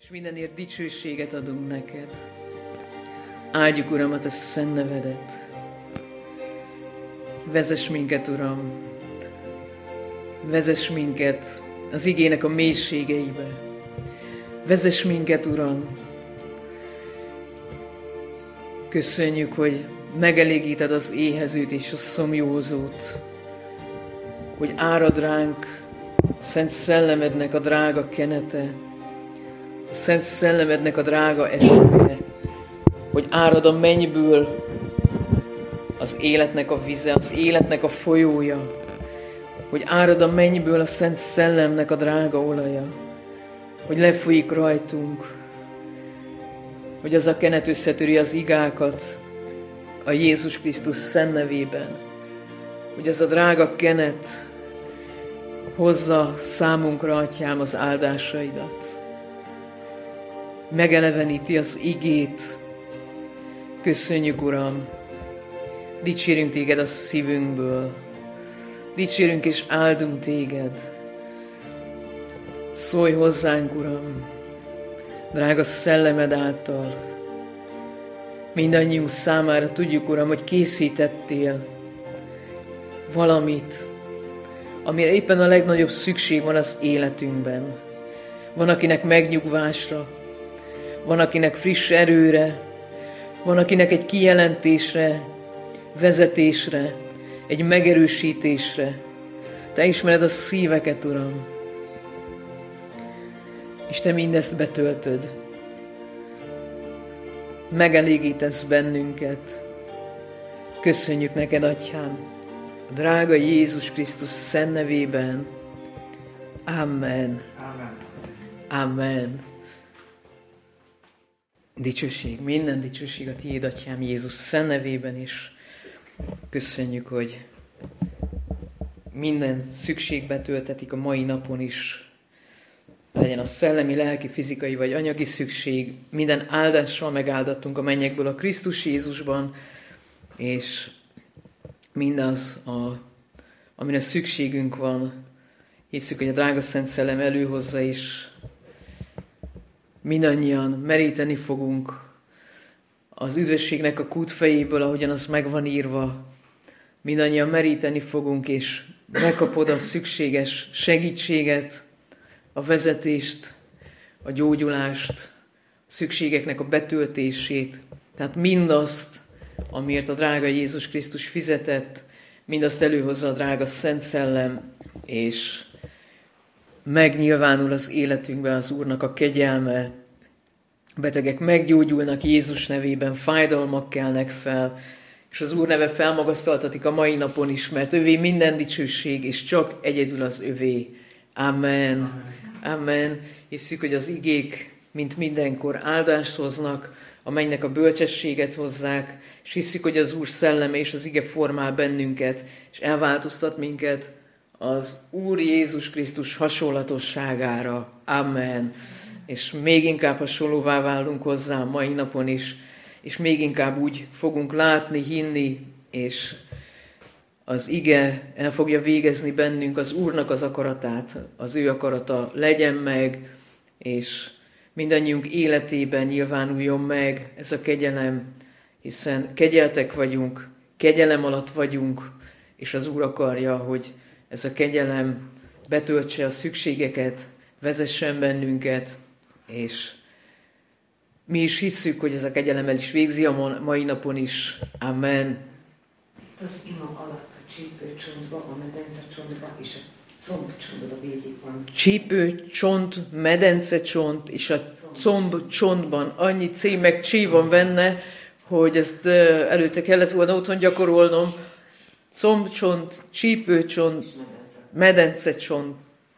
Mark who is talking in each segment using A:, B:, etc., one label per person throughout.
A: és mindenért dicsőséget adunk neked. Áldjuk, Uram, a te szent nevedet. Vezess minket, Uram, vezess minket az igének a mélységeibe. Vezess minket, Uram. Köszönjük, hogy megelégíted az éhezőt és a szomjózót, hogy árad ránk a Szent Szellemednek a drága kenete, a Szent Szellemednek a drága eseje, hogy árad a mennyből az életnek a vize, az életnek a folyója, hogy árad a mennyből a Szent Szellemnek a drága olaja, hogy lefolyik rajtunk, hogy az a kenet összetöri az igákat a Jézus Krisztus szent nevében, hogy ez a drága kenet hozza számunkra, Atyám, az áldásaidat. Megeleveníti az igét. Köszönjük, Uram! Dicsérünk téged a szívünkből. Dicsérünk és áldunk téged. Szólj hozzánk, Uram, drága szellemed által. Mindannyiunk számára tudjuk, Uram, hogy készítettél valamit, amire éppen a legnagyobb szükség van az életünkben. Van, akinek megnyugvásra, van, akinek friss erőre, van, akinek egy kijelentésre, vezetésre, egy megerősítésre. Te ismered a szíveket, Uram, és Te mindezt betöltöd. Megelégítesz bennünket. Köszönjük neked, Atyám, a drága Jézus Krisztus szent nevében. Amen.
B: Amen.
A: Amen. Dicsőség, minden dicsőség a Tiéd, Atyám, Jézus szent nevében is. Köszönjük, hogy minden szükség betöltetik a mai napon is. Legyen a szellemi, lelki, fizikai vagy anyagi szükség, minden áldással megáldattunk a mennyekből a Krisztus Jézusban, és mindaz, amire szükségünk van, hiszük, hogy a drága Szent Szellem előhozza, és mindannyian meríteni fogunk az üdvösségnek a kútfejéből, ahogyan az meg van írva. Mindannyian meríteni fogunk, és megkapod a szükséges segítséget, a vezetést, a gyógyulást, a szükségeknek a betöltését. Tehát mindazt, amiért a drága Jézus Krisztus fizetett, mindazt előhozza a drága Szent Szellem, és megnyilvánul az életünkben az Úrnak a kegyelme. Betegek meggyógyulnak Jézus nevében, fájdalmak kelnek fel, és az Úr neve felmagasztaltatik a mai napon is, mert övé minden dicsőség, és csak egyedül az övé. Amen. Amen. Hisszük, hogy az igék, mint mindenkor, áldást hoznak, a mennynek a bölcsességet hozzák, és hisszük, hogy az Úr szelleme és az ige formál bennünket, és elváltoztat minket az Úr Jézus Krisztus hasonlatosságára. Amen. És még inkább hasonlóvá válunk hozzá mai napon is, és még inkább úgy fogunk látni, hinni, és az ige el fogja végezni bennünk az Úrnak az akaratát, az ő akarata legyen meg, és mindannyiunk életében nyilvánuljon meg ez a kegyelem, hiszen kegyeltek vagyunk, kegyelem alatt vagyunk, és az Úr akarja, hogy ez a kegyelem betöltse a szükségeket, vezessen bennünket, és mi is hisszük, hogy ez a kegyelem el is végzi a mai napon is. Amen.
B: Az ima alatt a csípőcsontba, a medencecsontba és a combcsontba végig van.
A: Csípőcsont, medencecsont és a combcsontban annyi C meg C van benne, hogy ezt előtte kellett volna otthon gyakorolnom. Combcsont, csípőcsont, medencecsont,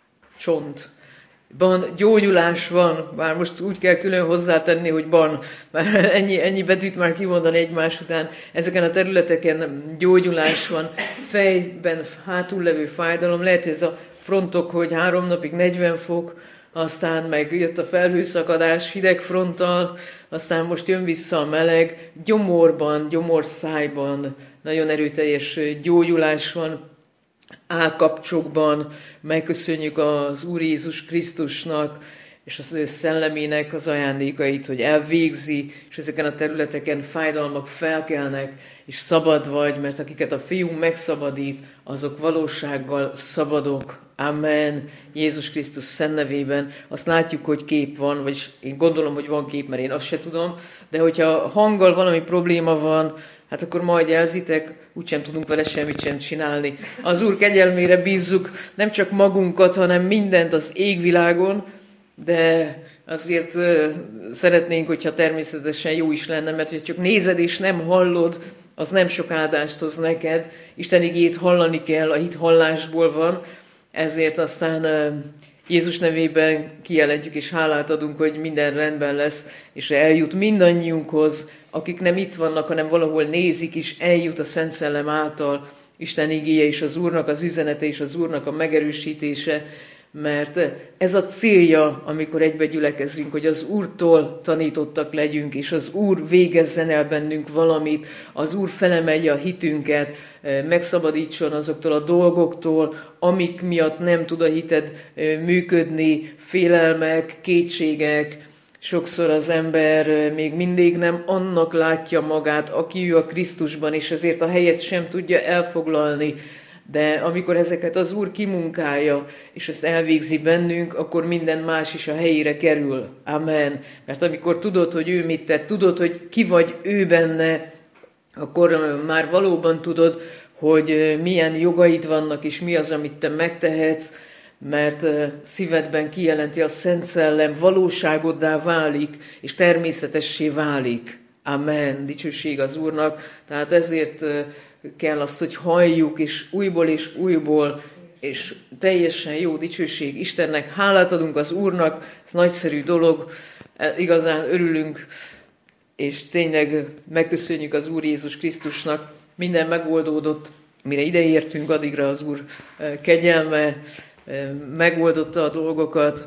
A: gyógyulás van, bár most úgy kell külön hozzátenni, hogy már ennyi betűt már kimondani egymás után. Ezeken a területeken gyógyulás van, fejben hátul levő fájdalom, lehet ez a frontok, hogy 3 napig 40 fok, aztán meg jött a felhőszakadás hideg fronttal, aztán most jön vissza a meleg, gyomorban, gyomorszájban nagyon erőteljes gyógyulás van, állkapcsokban megköszönjük az Úr Jézus Krisztusnak, és az ő szellemének az ajándékait, hogy elvégzi, és ezeken a területeken fájdalmak felkelnek, és szabad vagy, mert akiket a Fiú megszabadít, azok valósággal szabadok. Amen. Jézus Krisztus szent nevében. Azt látjuk, hogy kép van, vagyis én gondolom, hogy van kép, mert én azt se tudom, de hogyha hanggal valami probléma van, hát akkor majd jelzitek, úgysem tudunk vele semmit sem csinálni. Az Úr kegyelmére bízzuk nem csak magunkat, hanem mindent az égvilágon, de azért szeretnénk, hogyha természetesen jó is lenne, mert ha csak nézed és nem hallod, az nem sok áldást hoz neked. Isten igét hallani kell, a hit hallásból van, ezért aztán Jézus nevében kijelentjük és hálát adunk, hogy minden rendben lesz, és eljut mindannyiunkhoz, akik nem itt vannak, hanem valahol nézik is, eljut a Szent Szellem által Isten igéje és az Úrnak az üzenete és az Úrnak a megerősítése, mert ez a célja, amikor egybe gyülekezünk, hogy az Úrtól tanítottak legyünk, és az Úr végezzen el bennünk valamit, az Úr felemelje a hitünket, megszabadítson azoktól a dolgoktól, amik miatt nem tud a hited működni, félelmek, kétségek. Sokszor az ember még mindig nem annak látja magát, aki ő a Krisztusban, és ezért a helyet sem tudja elfoglalni. De amikor ezeket az Úr kimunkálja, és ezt elvégzi bennünk, akkor minden más is a helyére kerül. Amen. Mert amikor tudod, hogy ő mit tett, tudod, hogy ki vagy ő benne, akkor már valóban tudod, hogy milyen jogaid vannak, és mi az, amit te megtehetsz, mert szívedben kijelenti a Szent Szellem, valóságoddá válik, és természetessé válik. Amen. Dicsőség az Úrnak. Tehát ezért kell azt, hogy halljuk, és újból, és teljesen jó dicsőség Istennek. Hálát adunk az Úrnak, ez nagyszerű dolog, igazán örülünk, és tényleg megköszönjük az Úr Jézus Krisztusnak. Minden megoldódott, mire ideértünk, addigra az Úr kegyelme megoldotta a dolgokat,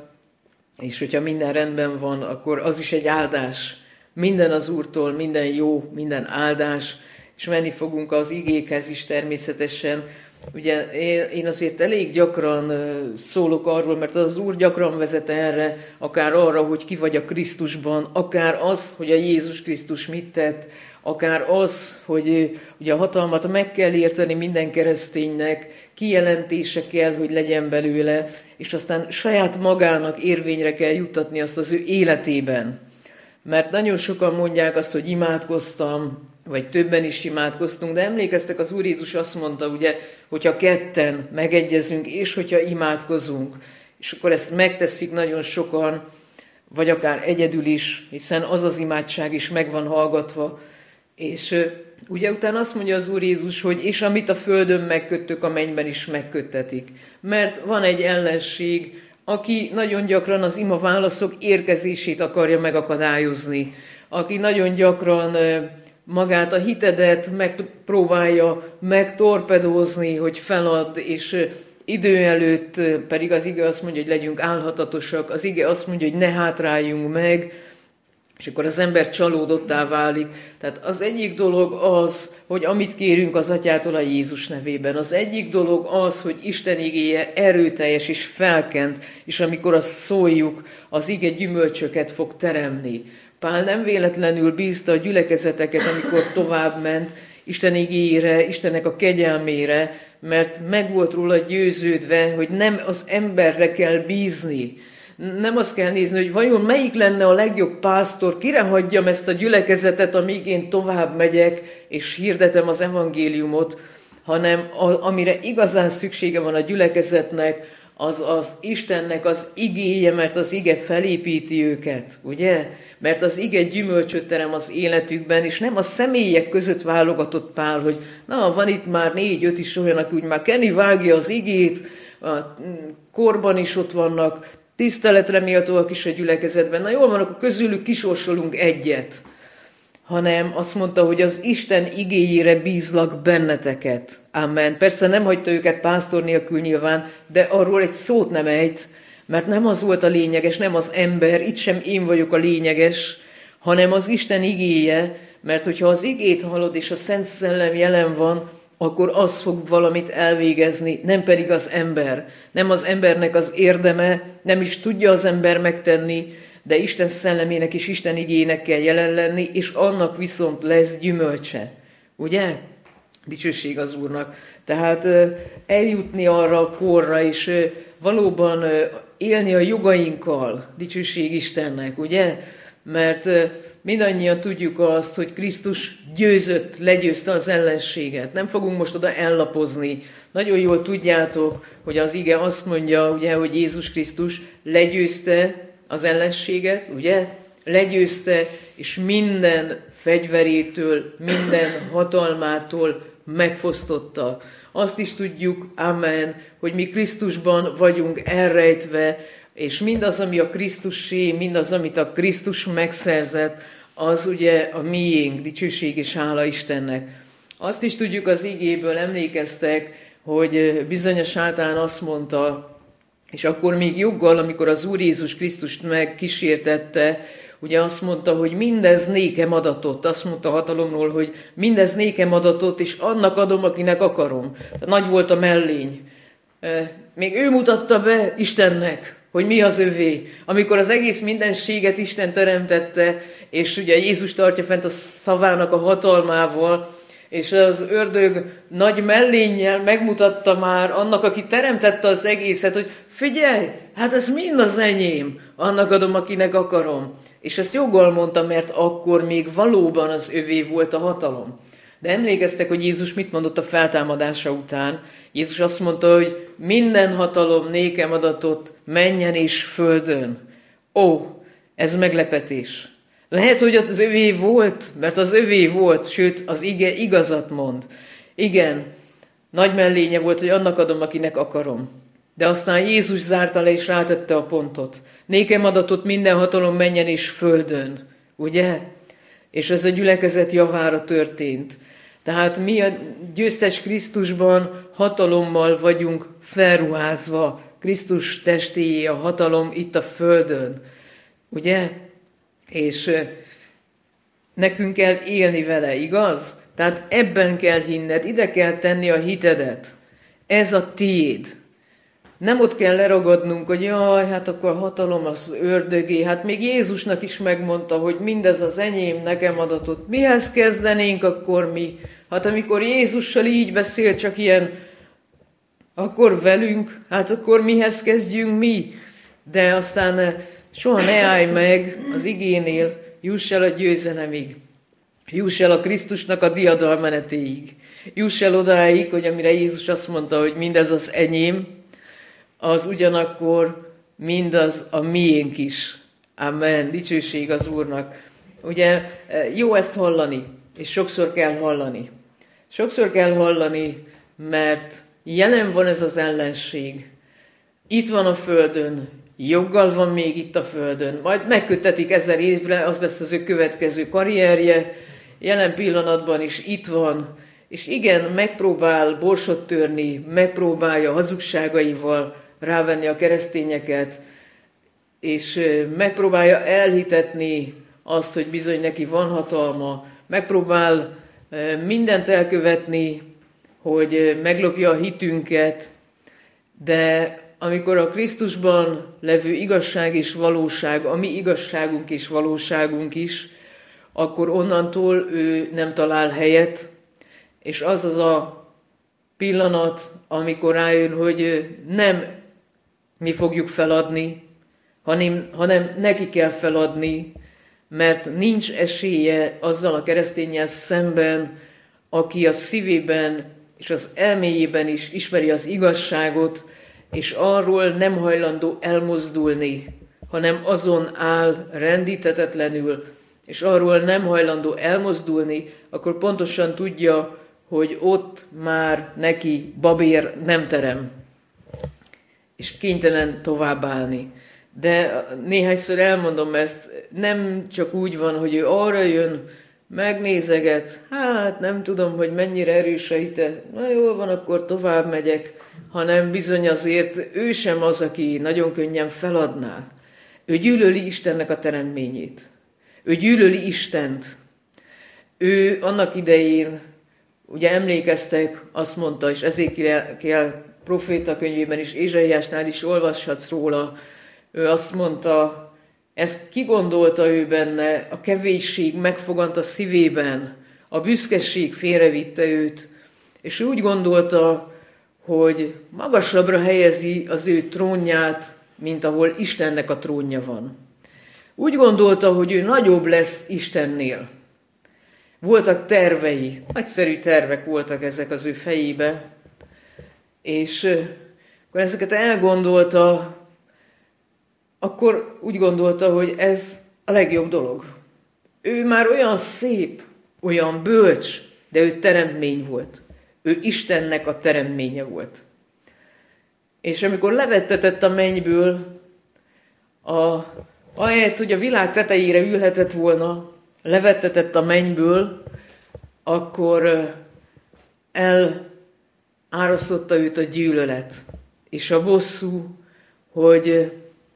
A: és hogyha minden rendben van, akkor az is egy áldás. Minden az Úrtól, minden jó, minden áldás, és menni fogunk az igékhez is természetesen. Ugye én azért elég gyakran szólok arról, mert az Úr gyakran vezet erre, akár arra, hogy ki vagy a Krisztusban, akár az, hogy a Jézus Krisztus mit tett, akár az, hogy ugye a hatalmat meg kell érteni minden kereszténynek, kijelentése kell, hogy legyen belőle, és aztán saját magának érvényre kell juttatni azt az ő életében. Mert nagyon sokan mondják azt, hogy imádkoztam, vagy többen is imádkoztunk, de emlékeztek, az Úr Jézus azt mondta, ugye, hogyha ketten megegyezünk, és hogyha imádkozunk, és akkor ezt megteszik nagyon sokan, vagy akár egyedül is, hiszen az az imádság is meg van hallgatva, és ugye utána azt mondja az Úr Jézus, hogy és amit a földön megköttök, a mennyben is megköttetik. Mert van egy ellenség, aki nagyon gyakran az ima válaszok érkezését akarja megakadályozni, aki nagyon gyakran magát, a hitedet megpróbálja megtorpedózni, hogy felad, és idő előtt pedig az ige azt mondja, hogy legyünk álhatatosak, az ige azt mondja, hogy ne hátráljunk meg, és akkor az ember csalódottá válik. Tehát az egyik dolog az, hogy amit kérünk az Atyától a Jézus nevében. Az egyik dolog az, hogy Isten igéje erőteljes és felkent, és amikor azt szóljuk, az ige gyümölcsöket fog teremni. Pál nem véletlenül bízta a gyülekezeteket, amikor tovább ment Isten igéjére, Istennek a kegyelmére, mert meg volt róla győződve, hogy nem az emberre kell bízni. Nem azt kell nézni, hogy vajon melyik lenne a legjobb pásztor, kire hagyjam ezt a gyülekezetet, amíg én tovább megyek, és hirdetem az evangéliumot, hanem amire igazán szüksége van a gyülekezetnek, az Istennek az igéje, mert az ige felépíti őket, ugye? Mert az ige gyümölcsöt terem az életükben, és nem a személyek között válogatott Pál, hogy na, van itt már 4-5 is olyan, aki úgy már Kenny vágja az igét, a korban is ott vannak, tiszteletre méltóak is a gyülekezetben, na jól van, akkor közülük kisorsolunk egyet. Hanem azt mondta, hogy az Isten igéjére bízlak benneteket. Amen. Persze nem hagyta őket pásztor nélkül nyilván, de arról egy szót nem ejt, mert nem az volt a lényeges, nem az ember, itt sem én vagyok a lényeges, hanem az Isten igéje, mert hogyha az igét hallod és a Szent Szellem jelen van, akkor az fog valamit elvégezni, nem pedig az ember. Nem az embernek az érdeme, nem is tudja az ember megtenni, de Isten szellemének és Isten igének kell jelen lenni, és annak viszont lesz gyümölcse. Ugye? Dicsőség az Úrnak. Tehát eljutni arra a korra, és valóban élni a jogainkkal, dicsőség Istennek, ugye? Mert mindannyian tudjuk azt, hogy Krisztus legyőzte az ellenséget. Nem fogunk most oda ellapozni. Nagyon jól tudjátok, hogy az ige azt mondja, ugye, hogy Jézus Krisztus legyőzte az ellenséget, ugye? Legyőzte, és minden fegyverétől, minden hatalmától megfosztotta. Azt is tudjuk, amen, hogy mi Krisztusban vagyunk elrejtve, és mindaz, ami a Krisztussé, mindaz, amit a Krisztus megszerzett, az ugye a miénk, dicsőség és hála Istennek. Azt is tudjuk az igéből, emlékeztek, hogy bizony a sátán azt mondta, és akkor még joggal, amikor az Úr Jézus Krisztust megkísértette, ugye azt mondta, hogy mindez nékem adatott. Azt mondta a hatalomról, hogy mindez nékem adatott, és annak adom, akinek akarom. Tehát nagy volt a mellény. Még ő mutatta be Istennek, hogy mi az övé. Amikor az egész mindenséget Isten teremtette, és ugye Jézus tartja fent a szavának a hatalmával, és az ördög nagy mellénnyel megmutatta már annak, aki teremtette az egészet, hogy figyelj, hát ez mind az enyém, annak adom, akinek akarom. És ezt joggal mondta, mert akkor még valóban az övé volt a hatalom. De emlékeztek, hogy Jézus mit mondott a feltámadása után? Jézus azt mondta, hogy minden hatalom nékem adatott mennyen és földön. Ó, ez meglepetés. Lehet, hogy az övé volt, mert az övé volt, sőt, az ige igazat mond. Igen, nagy mellénye volt, hogy annak adom, akinek akarom. De aztán Jézus zárta le és rátette a pontot. Nékem adatott minden hatalom mennyen és földön. Ugye? És ez a gyülekezet javára történt. Tehát mi a győztes Krisztusban hatalommal vagyunk felruházva. Krisztus testéjé a hatalom itt a földön. Ugye? És nekünk kell élni vele, igaz? Tehát ebben kell hinned, ide kell tenni a hitedet. Ez a tiéd. Nem ott kell leragadnunk, hogy jaj, hát akkor a hatalom az ördögé. Hát még Jézusnak is megmondta, hogy mindez az enyém, nekem adatott. Mihez kezdenénk akkor mi? Hát amikor Jézussal így beszél, csak ilyen, akkor velünk, hát akkor mihez kezdjünk mi? De aztán soha ne állj meg az igénél, juss el a győzelemig. Juss el a Krisztusnak a diadalmenetéig. Juss el odáig, hogy amire Jézus azt mondta, hogy mindez az enyém, az ugyanakkor mindaz a miénk is. Amen. Dicsőség az Úrnak. Ugye jó ezt hallani, és sokszor kell hallani. Sokszor kell hallani, mert jelen van ez az ellenség. Itt van a földön, joggal van még itt a földön, majd megköttetik 1000 évre, az lesz az ő következő karrierje, jelen pillanatban is itt van, és igen, megpróbál borsot törni, megpróbálja hazugságaival rávenni a keresztényeket, és megpróbálja elhitetni azt, hogy bizony neki van hatalma, megpróbál mindent elkövetni, hogy meglopja a hitünket, de amikor a Krisztusban levő igazság és valóság, a mi igazságunk és valóságunk is, akkor onnantól ő nem talál helyet, és az az a pillanat, amikor rájön, hogy nem mi fogjuk feladni, hanem neki kell feladni, mert nincs esélye azzal a kereszténnyel szemben, aki a szívében és az elméjében is ismeri az igazságot, és arról nem hajlandó elmozdulni, hanem azon áll rendíthetetlenül, és arról nem hajlandó elmozdulni, akkor pontosan tudja, hogy ott már neki babér nem terem, és kénytelen továbbállni. De néhányszor elmondom ezt, nem csak úgy van, hogy ő arra jön, megnézeget, hát nem tudom, hogy mennyire erős a hite, na jól van, akkor tovább megyek, hanem bizony azért ő sem az, aki nagyon könnyen feladná. Ő gyűlöli Istennek a teremtményét. Ő gyűlöli Istent. Ő annak idején ugye emlékeztek, azt mondta, és Ezékiel proféta könyvében is, Ézsaiásnál is olvashatsz róla, ő azt mondta, ezt kigondolta ő benne, a kevésség megfogant a szívében, a büszkeség félrevitte őt, és ő úgy gondolta, hogy magasabbra helyezi az ő trónját, mint ahol Istennek a trónja van. Úgy gondolta, hogy ő nagyobb lesz Istennél. Voltak tervei, nagyszerű tervek voltak ezek az ő fejébe, és akkor ezeket elgondolta, akkor úgy gondolta, hogy ez a legjobb dolog. Ő már olyan szép, olyan bölcs, de ő teremtmény volt. Ő Istennek a teremtménye volt. És amikor levettetett a mennyből, ahelyett, hogy a világ tetejére ülhetett volna, levettetett a mennyből, akkor elárasztotta őt a gyűlölet és a bosszú, hogy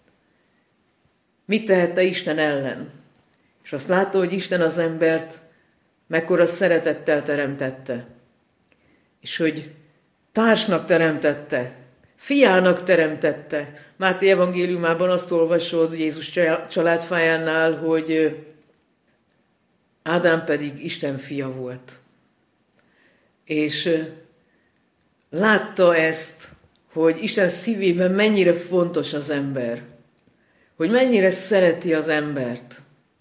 A: mit tehette Isten ellen. És azt látta, hogy Isten az embert mekkora szeretettel teremtette. És hogy társnak teremtette, fiának teremtette. Máté evangéliumában azt olvasod Jézus családfájánál, hogy Ádám pedig Isten fia volt. És látta ezt, hogy Isten szívében mennyire fontos az ember, hogy mennyire szereti az embert.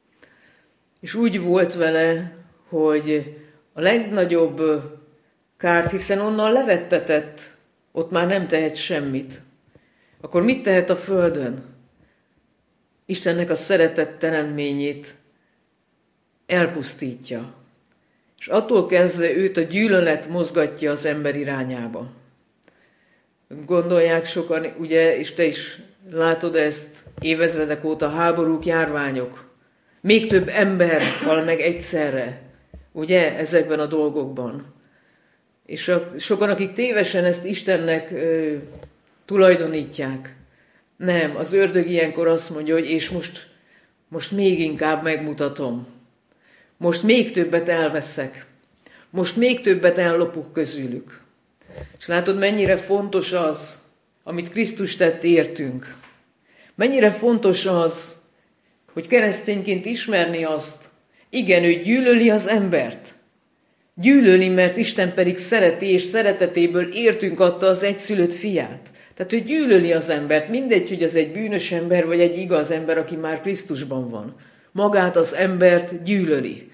A: És úgy volt vele, hogy a legnagyobb kárt, hiszen onnan levettetett, ott már nem tehet semmit. Akkor mit tehet a földön? Istennek a szeretett teremtményét elpusztítja. És attól kezdve őt a gyűlölet mozgatja az ember irányába. Gondolják sokan, ugye, és te is látod ezt, évezredek óta háborúk, járványok. Még több ember hal meg egyszerre, ugye, ezekben a dolgokban. És sokan, akik tévesen ezt Istennek tulajdonítják. Nem, az ördög ilyenkor azt mondja, hogy és most még inkább megmutatom. Most még többet elveszek. Most még többet ellopok közülük. És látod, mennyire fontos az, amit Krisztus tett értünk. Mennyire fontos az, hogy keresztényként ismerni azt, igen, ő gyűlöli az embert. Gyűlöli, mert Isten pedig szereti, és szeretetéből értünk adta az egyszülött fiát. Tehát ő gyűlöli az embert, mindegy, hogy az egy bűnös ember, vagy egy igaz ember, aki már Krisztusban van. Magát az embert gyűlöli.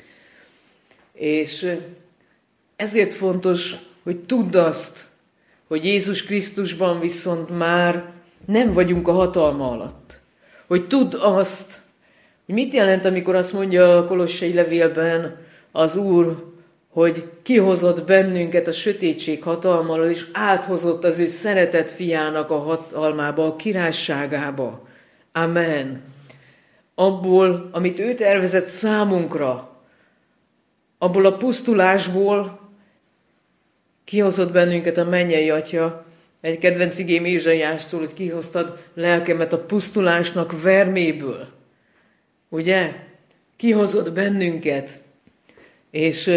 A: És ezért fontos, hogy tudd azt, hogy Jézus Krisztusban viszont már nem vagyunk a hatalma alatt. Hogy tudd azt, hogy mit jelent, amikor azt mondja a Kolossai levélben az Úr, hogy kihozott bennünket a sötétség hatalmából, és áthozott az ő szeretett fiának a hatalmába, a királyságába. Amen. Abból, amit ő tervezett számunkra, abból a pusztulásból kihozott bennünket a mennyei Atya. Egy kedvenc igém Ézsaiástól, hogy kihoztad lelkemet a pusztulásnak verméből. Ugye? Kihozott bennünket. És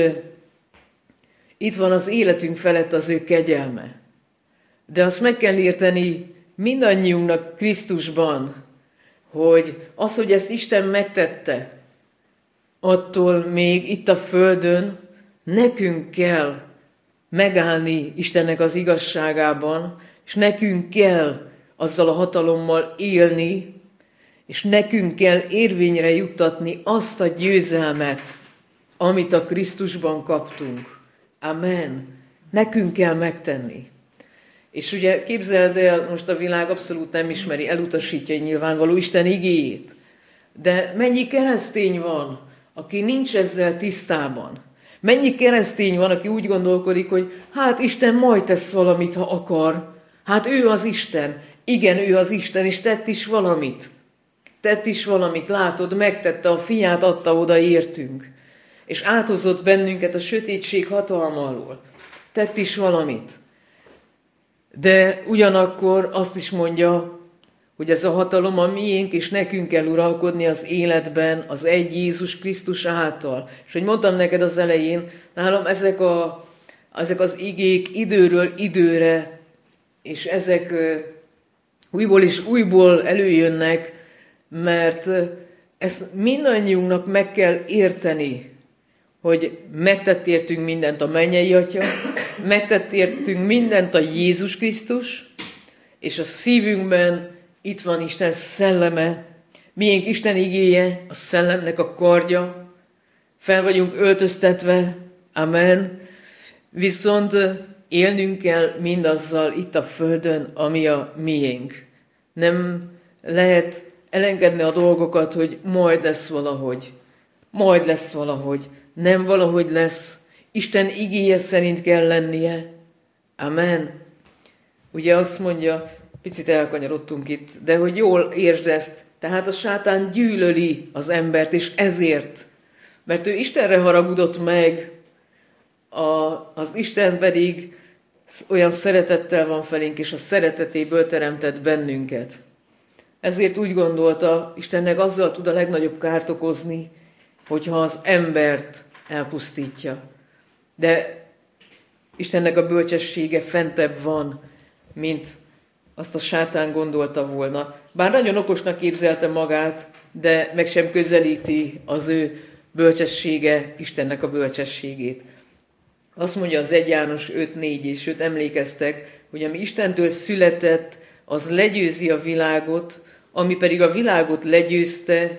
A: itt van az életünk felett az ő kegyelme. De azt meg kell érteni mindannyiunknak Krisztusban, hogy az, hogy ezt Isten megtette, attól még itt a földön nekünk kell megállni Istennek az igazságában, és nekünk kell azzal a hatalommal élni, és nekünk kell érvényre juttatni azt a győzelmet, amit a Krisztusban kaptunk. Amen. Nekünk kell megtenni. És ugye képzeld el, most a világ abszolút nem ismeri, elutasítja nyilvánvaló Isten igéjét. De mennyi keresztény van, aki nincs ezzel tisztában? Mennyi keresztény van, aki úgy gondolkodik, hogy hát Isten majd tesz valamit, ha akar. Hát ő az Isten. Igen, ő az Isten, és tett is valamit. Tett is valamit, látod, megtette, a fiát adta oda értünk. És áthozott bennünket a sötétség hatalma alól. Tett is valamit. De ugyanakkor azt is mondja, hogy ez a hatalom a miénk, és nekünk kell uralkodni az életben az egy Jézus Krisztus által. És hogy mondtam neked az elején, nálam ezek a ezek az igék időről időre, és ezek újból és újból előjönnek, mert ezt mindannyiunknak meg kell érteni, hogy megtett értünk mindent a mennyei Atya, megtett értünk mindent a Jézus Krisztus, és a szívünkben itt van Isten szelleme, miénk Isten igéje, a szellemnek a kardja, fel vagyunk öltöztetve, amen, viszont élnünk kell mindazzal itt a földön, ami a miénk. Nem lehet elengedni a dolgokat, hogy majd lesz valahogy, nem valahogy lesz. Isten igéje szerint kell lennie. Amen. Ugye azt mondja, picit elkanyarodtunk itt, de hogy jól értsd ezt, tehát a sátán gyűlöli az embert, és ezért, mert ő Istenre haragudott meg, az Isten pedig olyan szeretettel van felénk, és a szeretetéből teremtett bennünket. Ezért úgy gondolta, Istennek azzal tud a legnagyobb kárt okozni, hogyha az embert elpusztítja. De Istennek a bölcsessége fentebb van, mint azt a sátán gondolta volna. Bár nagyon okosnak képzelte magát, de meg sem közelíti az ő bölcsessége, Istennek a bölcsességét. Azt mondja az 1 János 5:4, és sőt emlékeztek, hogy ami Istentől született, az legyőzi a világot, ami pedig a világot legyőzte,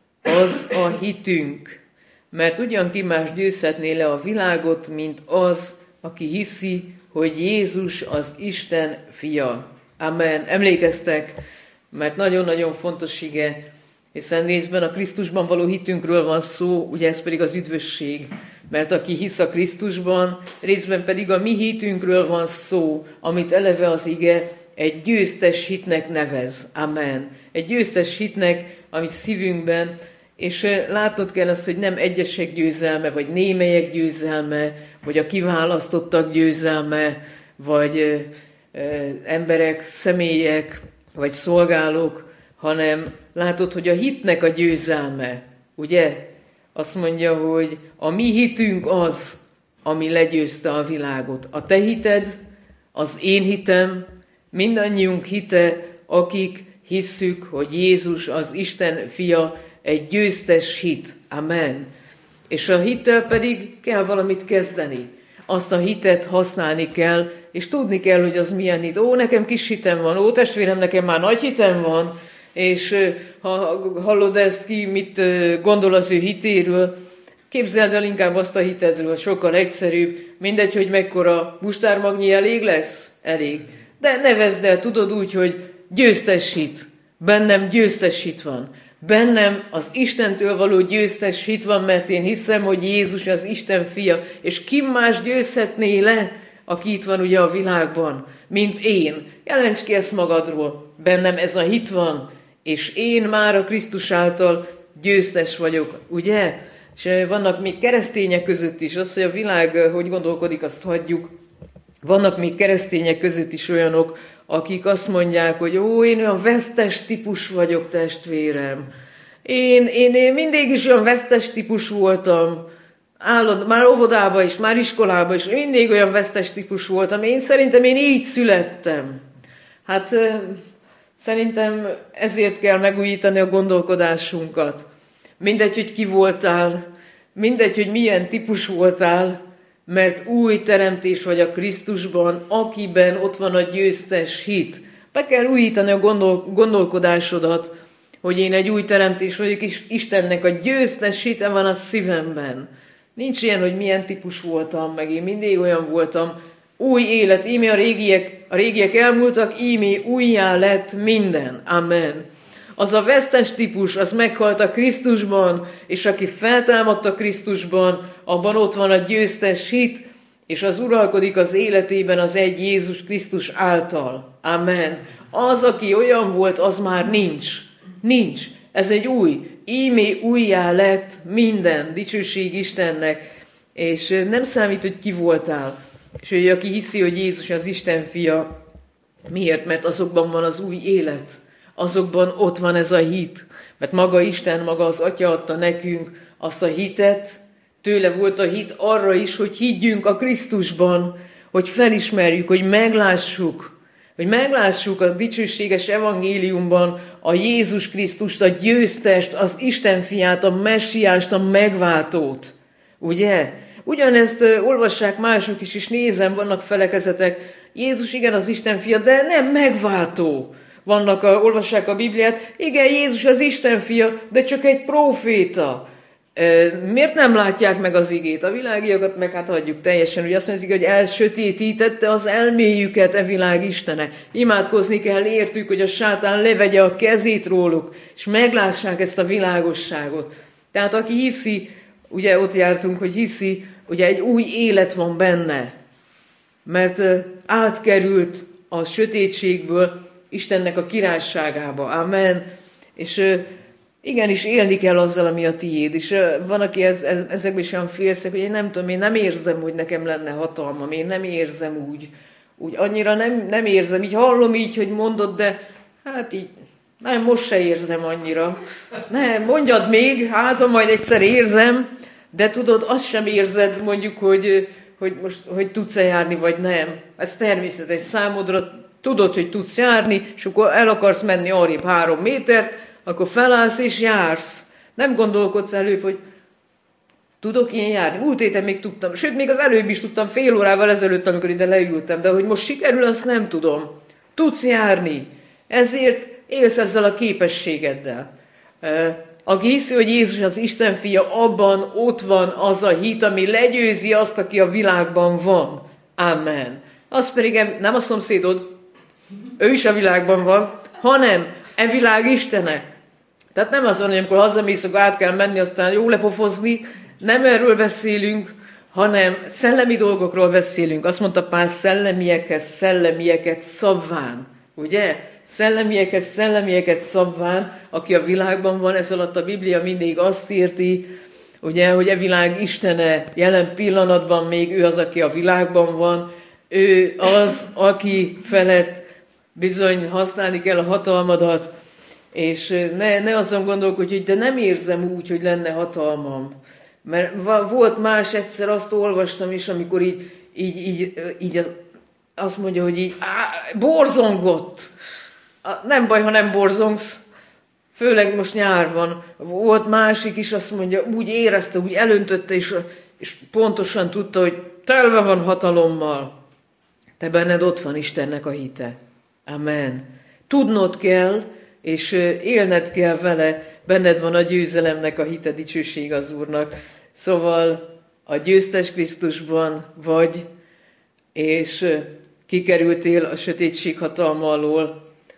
A: az a hitünk. Mert ugyan ki más győzhetné le a világot, mint az, aki hiszi, hogy Jézus az Isten fia. Amen. Emlékeztek, mert nagyon-nagyon fontos ige, hiszen részben a Krisztusban való hitünkről van szó, ugye ez pedig az üdvösség. Mert aki hisz a Krisztusban, részben pedig a mi hitünkről van szó, amit eleve az ige egy győztes hitnek nevez. Amen. Egy győztes hitnek, amit szívünkben, és látnod kell azt, hogy nem egyesek győzelme, vagy némelyek győzelme, vagy a kiválasztottak győzelme, vagy emberek, személyek, vagy szolgálók, hanem látod, hogy a hitnek a győzelme, ugye? Azt mondja, hogy a mi hitünk az, ami legyőzte a világot. A te hited, az én hitem, mindannyiunk hite, akik hisszük, hogy Jézus az Isten fia, egy győztes hit. Amen. És a hittel pedig kell valamit kezdeni. Azt a hitet használni kell, és tudni kell, hogy az milyen hit. Ó, nekem kis hitem van, ó, testvérem, nekem már nagy hitem van, és ha hallod ezt ki, mit gondol az ő hitéről, képzeld el inkább azt a hitedről, sokkal egyszerűbb, mindegy, hogy mekkora mustármagnyi elég lesz? Elég. De nevezd el, tudod úgy, hogy győztes hit. Bennem győztes hit van. Bennem az Istentől való győztes hit van, mert én hiszem, hogy Jézus az Isten fia, és ki más győzhetné le, aki itt van ugye a világban, mint én. Jelentsd ki ezt magadról. Bennem ez a hit van, és én már a Krisztus által győztes vagyok, ugye? És vannak még keresztények között is, az, hogy a világ hogy gondolkodik, azt hagyjuk. Vannak még keresztények között is olyanok, akik azt mondják, hogy ó, én olyan vesztes típus vagyok, testvérem. Én mindig is olyan vesztes típus voltam. Már óvodába is, már iskolába is, mindig olyan vesztes típus voltam. Szerintem én így születtem. Hát szerintem ezért kell megújítani a gondolkodásunkat. Mindegy, hogy ki voltál, mindegy, hogy milyen típus voltál, mert új teremtés vagy a Krisztusban, akiben ott van a győztes hit. Be kell újítani a gondolkodásodat, hogy én egy új teremtés vagyok, és Istennek a győztes hite van a szívemben. Nincs ilyen, hogy milyen típus voltam, meg én mindig olyan voltam. Új élet, íme a régiek elmúltak, íme újjá lett minden. Amen. Az a vesztes típus, az meghalt a Krisztusban, és aki feltámadt a Krisztusban, abban ott van a győztes hit, és az uralkodik az életében az egy Jézus Krisztus által. Amen. Az, aki olyan volt, az már nincs. Nincs. Ez egy új. Íme újjá lett minden. Dicsőség Istennek. És nem számít, hogy ki voltál. És hogy aki hiszi, hogy Jézus az Isten fia, miért? Mert azokban van az új élet. Azokban ott van ez a hit. Mert maga Isten, maga az Atya adta nekünk azt a hitet, Tőle volt a hit arra is, hogy higgyünk a Krisztusban, hogy felismerjük, hogy meglássuk a dicsőséges evangéliumban a Jézus Krisztust, a győztest, az Isten fiát, a messiást, a megváltót. Ugye? Ugyanezt olvassák mások is, és nézem, vannak felekezetek. Jézus igen az Isten fia, de nem megváltó. Olvassák a Bibliát, igen, Jézus az Isten fia, de csak egy próféta. Miért nem látják meg az igét? A világiakat meg hát hagyjuk teljesen. Ugye azt mondjuk, hogy elsötétítette az elméjüket világ istene. Imádkozni kell értük, hogy a sátán levegye a kezét róluk, és meglássák ezt a világosságot. Tehát aki hiszi, ugye ott jártunk, hogy hiszi, ugye egy új élet van benne. Mert átkerült a sötétségből Istennek a királyságába. Amen. És igenis élni kell azzal, ami a tiéd. És van, aki ezekben is olyan félszeg, hogy én nem tudom, én nem érzem, hogy nekem lenne hatalmam, én nem érzem úgy annyira nem érzem, így hallom így, hogy mondod, de hát így, nem, most se érzem annyira. Nem, mondjad még, hát ha majd egyszer érzem, de tudod, azt sem érzed mondjuk, hogy tudsz-e járni, vagy nem. Ez természetes számodra, tudod, hogy tudsz járni, és akkor el akarsz menni arrébb 3 métert, akkor felállsz és jársz. Nem gondolkodsz előbb, hogy tudok én járni? Múlt héten még tudtam, sőt, még az előbb is tudtam, fél órával ezelőtt, amikor ide leültem, de hogy most sikerül, azt nem tudom. Tudsz járni. Ezért élsz ezzel a képességeddel. Aki hiszi, hogy Jézus az Isten fia, abban ott van az a hit, ami legyőzi azt, aki a világban van. Amen. Az pedig nem a szomszédod, ő is a világban van, hanem e világ istene. Tehát nem az van, hogy amikor hazamész, akkor át kell menni, aztán jó lepofozni. Nem erről beszélünk, hanem szellemi dolgokról beszélünk. Azt mondta Pál, szellemieket szabván. Ugye? Szellemieket szabván, aki a világban van, ez alatt a Biblia mindig azt érti, ugye, hogy a világ istene jelen pillanatban még ő az, aki a világban van, ő az, aki felett bizony használni kell a hatalmadat, és ne azon gondolkodj, hogy de nem érzem úgy, hogy lenne hatalmam. Mert volt más egyszer, azt olvastam is, amikor így azt mondja, hogy így borzongott. Nem baj, ha nem borzongsz, főleg most nyár van. Volt másik is, azt mondja, úgy érezte, úgy elöntötte, és pontosan tudta, hogy telve van hatalommal. Te benned ott van Istennek a hite. Amen. Tudnod kell, és élned kell vele, benned van a győzelemnek a hite, dicsőség az Úrnak. Szóval a győztes Krisztusban vagy, és kikerültél a sötétség hatalma alól,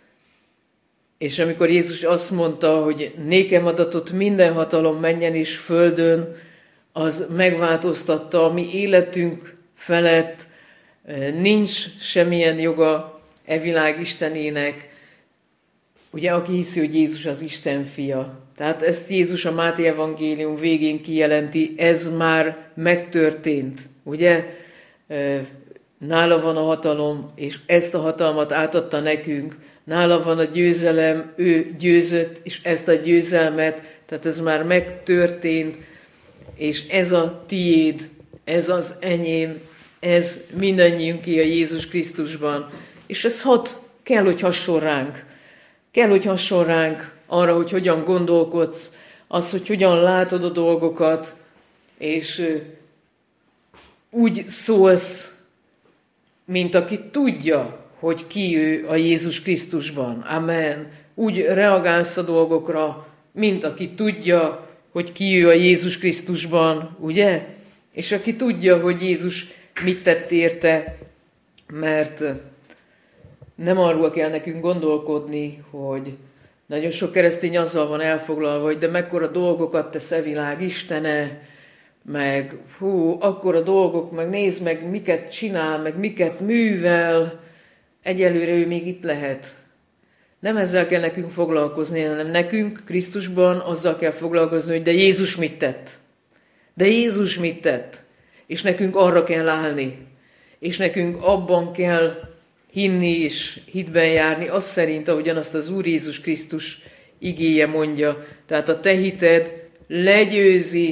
A: és amikor Jézus azt mondta, hogy nékem adatott minden hatalom mennyen és földön, az megváltoztatta a mi életünk felett, nincs semmilyen joga e világ istenének, ugye, aki hiszi, hogy Jézus az Isten fia. Tehát ezt Jézus a Máté evangélium végén kijelenti, ez már megtörtént, ugye? Nála van a hatalom, és ezt a hatalmat átadta nekünk, nála van a győzelem, ő győzött, és ezt a győzelmet, tehát ez már megtörtént, és ez a tiéd, ez az enyém, ez mindannyiunké a Jézus Krisztusban. És ez kell, hogy hasson ránk. Kell, hogy hasson ránk arra, hogy hogyan gondolkodsz, az, hogy hogyan látod a dolgokat, és úgy szólsz, mint aki tudja, hogy ki ő a Jézus Krisztusban. Amen. Úgy reagálsz a dolgokra, mint aki tudja, hogy ki ő a Jézus Krisztusban, ugye? És aki tudja, hogy Jézus mit tett érte, mert nem arról kell nekünk gondolkodni, hogy nagyon sok keresztény azzal van elfoglalva, hogy de mekkora dolgokat tesz a világ istene, meg akkora dolgok, meg nézd meg, miket csinál, meg miket művel, egyelőre ő még itt lehet. Nem ezzel kell nekünk foglalkozni, hanem nekünk Krisztusban azzal kell foglalkozni, hogy de Jézus mit tett? De Jézus mit tett? És nekünk arra kell állni. És nekünk abban kell hinni és hitben járni, azt szerint, ahogyan azt az Úr Jézus Krisztus igéje mondja. Tehát a te hited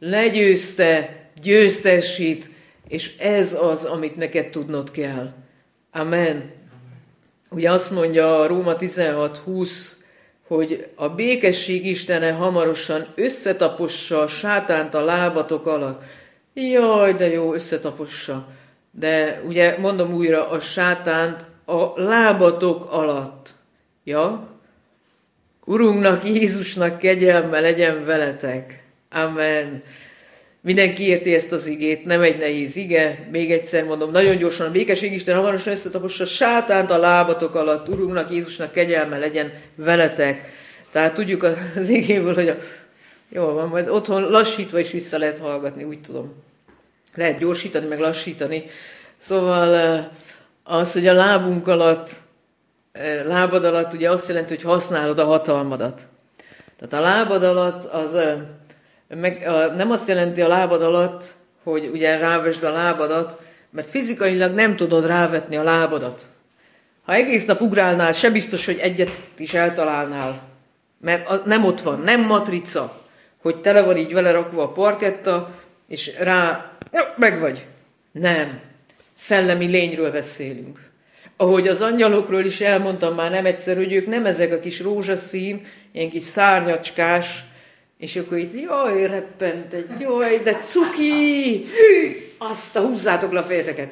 A: legyőzte, győztesít, és ez az, amit neked tudnod kell. Amen. Ugye azt mondja a Róma 16:20, hogy a békesség Istene hamarosan összetapossa a sátánt a lábatok alatt. Jaj, de jó, összetapossa. De ugye mondom újra, a sátánt a lábatok alatt. Ja? Urunknak, Jézusnak kegyelme legyen veletek. Amen. Mindenki érti ezt az igét, nem egy nehéz ige. Még egyszer mondom, nagyon gyorsan, a békesség Isten hamarosan összetapossa a sátánt a lábatok alatt. Urunknak, Jézusnak kegyelme legyen veletek. Tehát tudjuk az igéből, hogy jól van, majd otthon lassítva is vissza lehet hallgatni, úgy tudom. Lehet gyorsítani, meg lassítani. Szóval az, hogy a lábunk alatt, lábad alatt ugye azt jelenti, hogy használod a hatalmadat. Tehát a lábad alatt az nem azt jelenti a lábad alatt, hogy ugye rávesd a lábadat, mert fizikailag nem tudod rávetni a lábadat. Ha egész nap ugrálnál, se biztos, hogy egyet is eltalálnál. Mert nem ott van, nem matrica, hogy tele van így vele rakva a parketta, és rá, meg vagy. Nem. Szellemi lényről beszélünk. Ahogy az angyalokról is elmondtam már nem egyszer, hogy ők nem ezek a kis rózsaszín, ilyen kis szárnyacskás, és akkor itt, jaj, reppent egy, jaj, de cuki! Azt húzzátok le a fejeteket.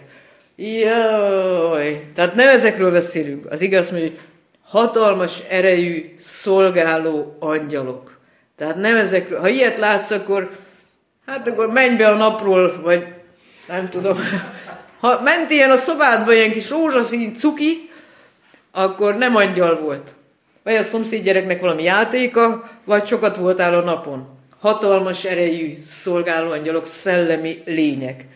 A: Jaj! Tehát nem ezekről beszélünk. Az igaz, hogy hatalmas erejű, szolgáló angyalok. Tehát nem ezekről. Ha ilyet látsz, akkor menj be a napról, vagy nem tudom. Ha ment ilyen a szobádba ilyen kis rózsaszín cuki, akkor nem angyal volt. Vagy a szomszédgyereknek valami játéka, vagy sokat voltál a napon. Hatalmas erejű szolgáló angyalok, szellemi lények.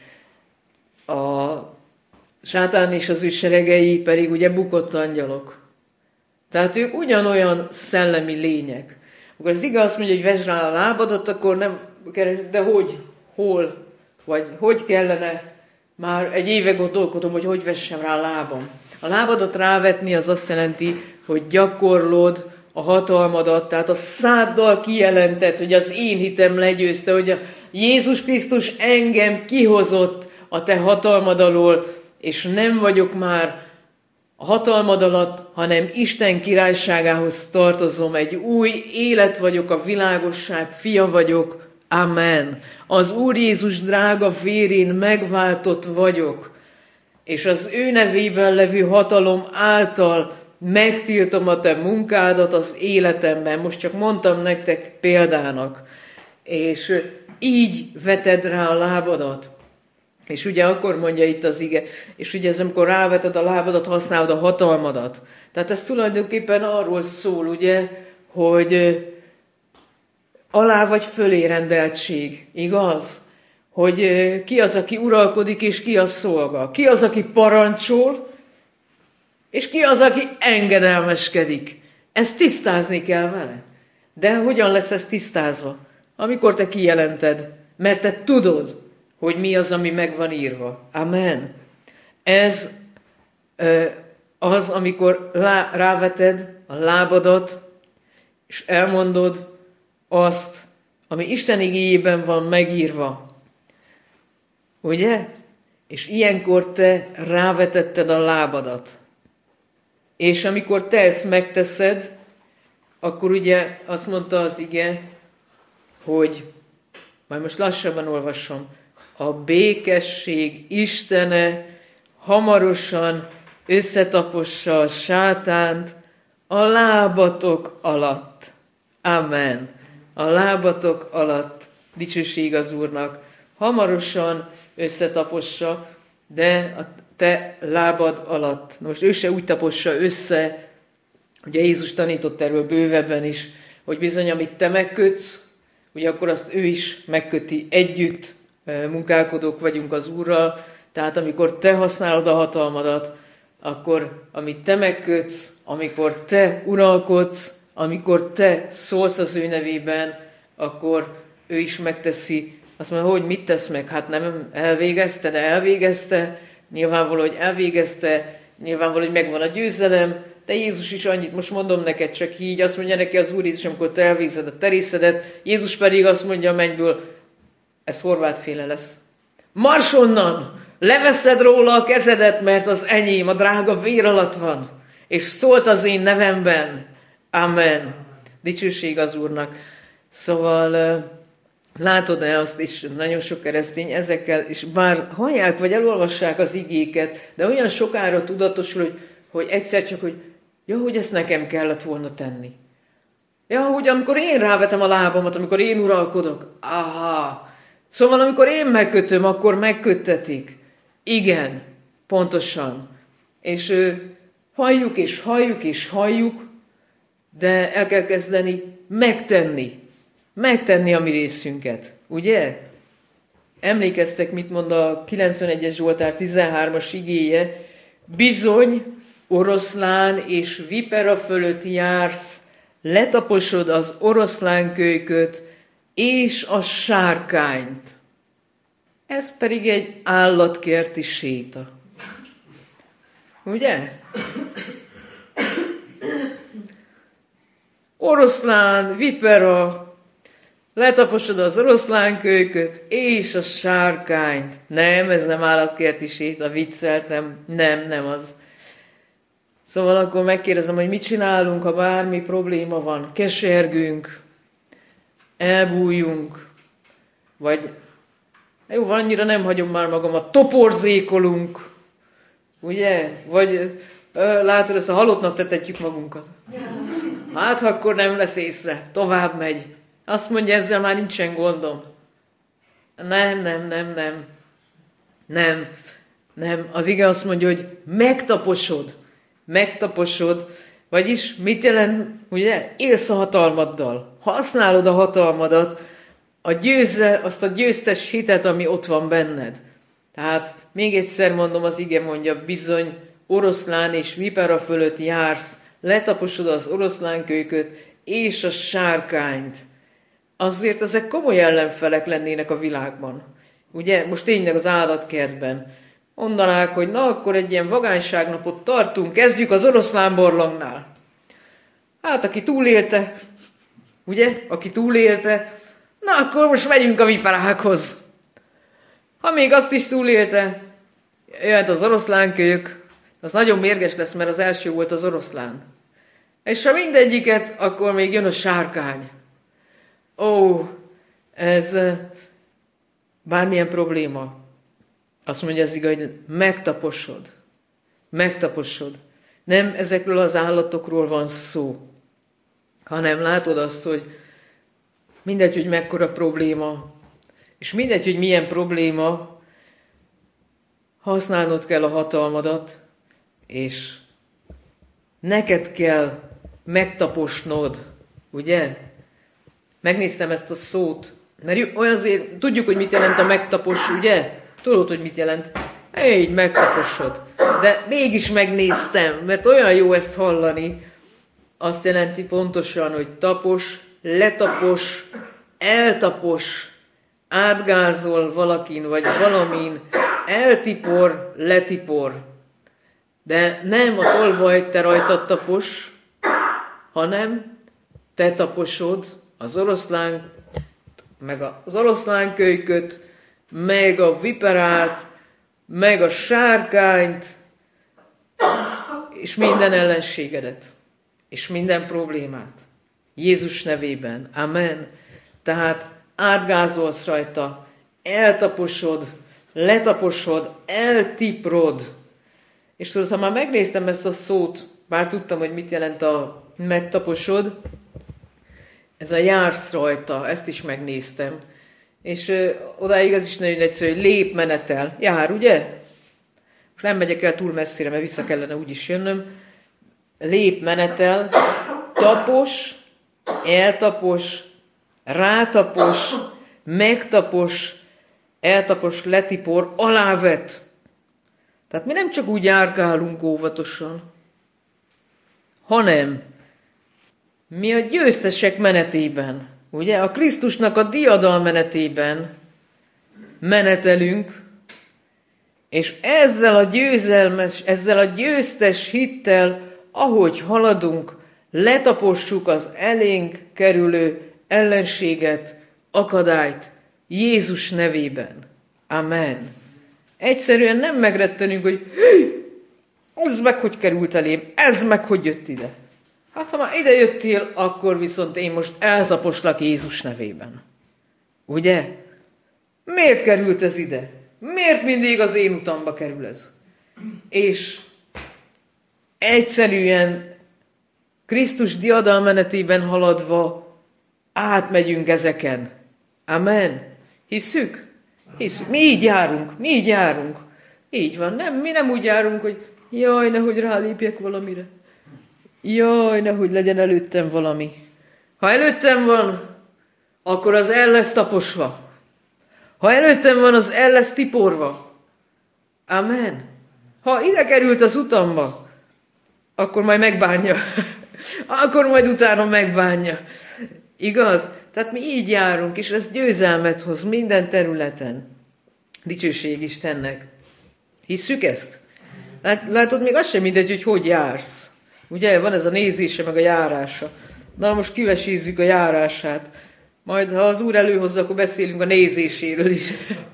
A: A sátán és az ő seregei pedig ugye bukott angyalok. Tehát ők ugyanolyan szellemi lények. Akkor az igaz azt mondja, hogy vesd rá a lábadat, akkor nem keres, de hogy, hol, vagy hogy kellene, már egy éve gondolkodom, hogy vessem rá a lábam. A lábadat rávetni az azt jelenti, hogy gyakorlod a hatalmadat, tehát a száddal kijelented, hogy az én hitem legyőzte, hogy a Jézus Krisztus engem kihozott a te hatalmad alól, és nem vagyok már a hatalmad alatt, hanem Isten királyságához tartozom, egy új élet vagyok, a világosság fia vagyok. Amen. Az Úr Jézus drága vérén megváltott vagyok, és az ő nevében levő hatalom által megtiltom a te munkádat az életemben. Most csak mondtam nektek példának. És így veted rá a lábadat. És ugye akkor mondja itt az ige, és ugye ez amikor ráveted a lábadat, használod a hatalmadat. Tehát ez tulajdonképpen arról szól, ugye, hogy alá vagy fölé rendeltség, igaz? Hogy ki az, aki uralkodik, és ki az szolga. Ki az, aki parancsol, és ki az, aki engedelmeskedik. Ezt tisztázni kell vele. De hogyan lesz ez tisztázva? Amikor te kijelented, mert te tudod, hogy mi az, ami meg van írva. Amen. Ez az, amikor ráveted a lábadat, és elmondod azt, ami Isten igéjében van megírva. Ugye? És ilyenkor te rávetetted a lábadat. És amikor te ezt megteszed, akkor ugye azt mondta az ige, hogy, majd most lassabban olvasom, a békesség Istene hamarosan összetapossa a sátánt a lábatok alatt. Amen. A lábatok alatt, dicsőség az Úrnak, hamarosan összetapossa, de a te lábad alatt. Most ő se úgy tapossa össze, ugye Jézus tanított erről bővebben is, hogy bizony, amit te megkötsz, ugye akkor azt ő is megköti, együtt munkálkodók vagyunk az Úrral, tehát amikor te használod a hatalmadat, akkor amit te megkötsz, amikor te uralkodsz, amikor te szólsz az ő nevében, akkor ő is megteszi. Azt mondja, hogy mit tesz meg? Hát nem elvégezte, de elvégezte. Nyilvánvaló, hogy elvégezte, nyilvánvaló, hogy megvan a győzelem, de Jézus is annyit, most mondom neked csak így, azt mondja neki az Úr Jézus, amikor te elvégzed a terészedet, Jézus pedig azt mondja a mennyből, Ez Horvátféle lesz. Mars onnan! Leveszed róla a kezedet, mert az enyém, a drága vér alatt van. És szólt az én nevemben. Amen. Dicsőség az Úrnak. Szóval látod-e azt is, nagyon sok keresztény ezekkel, és bár hallják, vagy elolvassák az igéket, de olyan sokára tudatosul, hogy egyszer csak, hogy ezt nekem kellett volna tenni. Ja, hogy amikor én rávetem a lábamat, amikor én uralkodok. Aha. Szóval amikor én megkötöm, akkor megköttetik. Igen, pontosan. És halljuk, és halljuk, és halljuk, de el kell kezdeni megtenni. Megtenni a mi részünket. Ugye? Emlékeztek, mit mond a 91-es Zsoltár 13-as igéje? Bizony, oroszlán és vipera fölött jársz, letaposod az oroszlánkölyköt és a sárkányt. Ez pedig egy állatkerti séta. Ugye? Oroszlán, vipera, letaposod az oroszlánkölyköt és a sárkányt. Nem, ez nem állatkerti séta, vicceltem. Nem az. Szóval akkor megkérdezem, hogy mit csinálunk, ha bármi probléma van. Kesergünk, elbújjunk, vagy jó, annyira nem hagyom már magamat, toporzékolunk, ugye? Vagy látod, ezt a halottnak tetetjük magunkat. Hát, akkor nem lesz észre, tovább megy. Azt mondja, ezzel már nincsen gondom. Nem. Az ige azt mondja, hogy megtaposod, vagyis mit jelent, ugye? Élsz a hatalmaddal, használod a hatalmadat, azt a győztes hitet, ami ott van benned. Tehát még egyszer mondom, az ige mondja, bizony oroszlán és vipera fölött jársz, letaposod az oroszlánkölyköt és a sárkányt. Azért ezek komoly ellenfelek lennének a világban. Ugye, most tényleg az állatkertben. Mondanák, hogy na, akkor egy ilyen vagányságnapot tartunk, kezdjük az oroszlánbarlangnál. Hát, aki túlélte, ugye, na, akkor most megyünk a viperákhoz. Ha még azt is túlélte, jöhet az oroszlánkölyök, az nagyon mérges lesz, mert az első volt az oroszlán. És ha mindegyiket, akkor még jön a sárkány. Ó, ez bármilyen probléma. Azt mondja az ige, hogy megtaposod. Nem ezekről az állatokról van szó, hanem látod azt, hogy mindegy, hogy mekkora probléma, és mindegy, hogy milyen probléma, használnod kell a hatalmadat, és neked kell megtaposnod, ugye? Megnéztem ezt a szót, mert azért tudjuk, hogy mit jelent a megtapos, ugye? Tudod, hogy mit jelent? Így megtaposod. De mégis megnéztem, mert olyan jó ezt hallani. Azt jelenti pontosan, hogy tapos, letapos, eltapos, átgázol valakin, vagy valamin, eltipor, letipor. De nem a tolvaj te rajtad tapos, hanem te taposod az oroszlán, meg az oroszlánkölyköt, meg a viperát, meg a sárkányt, és minden ellenségedet, és minden problémát. Jézus nevében. Amen. Tehát átgázolsz rajta, eltaposod, letaposod, eltiprod. És tudod, ha már megnéztem ezt a szót, bár tudtam, hogy mit jelent a megtaposod, ez a jársz rajta, ezt is megnéztem. És odáig az is nagyon egyszerű, hogy lépmenetel. Jár, ugye? Most nem megyek el túl messzire, mert vissza kellene úgyis jönnöm. Lépmenetel, tapos, eltapos, rátapos, megtapos, eltapos, letipor, alávet. Tehát mi nem csak úgy járkálunk óvatosan, hanem mi a győztesek menetében, ugye, a Krisztusnak a diadalmenetében menetelünk, és ezzel a győztes hittel, ahogy haladunk, letapossuk az elénk kerülő ellenséget, akadályt, Jézus nevében. Amen. Egyszerűen nem megrettenünk, hogy az meg hogy került elém, ez meg hogy jött ide. Hát ha már ide jöttél, akkor viszont én most eltaposlak Jézus nevében. Ugye? Miért került ez ide? Miért mindig az én utamba kerül ez? És egyszerűen Krisztus diadalmenetében haladva átmegyünk ezeken. Amen. Hisszük? Hisszük. Mi így járunk. Így van. Mi nem úgy járunk, hogy jaj, nehogy rálépjek valamire. Jaj, nehogy legyen előttem valami. Ha előttem van, akkor az el lesz taposva. Ha előttem van, az el lesz tiporva. Amen. Ha ide került az utamba, akkor majd megbánja. Akkor majd utána megbánja. Igaz? Tehát mi így járunk, és ez győzelmet hoz minden területen. Dicsőség Istennek. Hisszük ezt? Látod, még az sem mindegy, hogy jársz. Ugye, van ez a nézése, meg a járása. Na, most kivesézzük a járását. Majd, ha az Úr előhozza, akkor beszélünk a nézéséről is.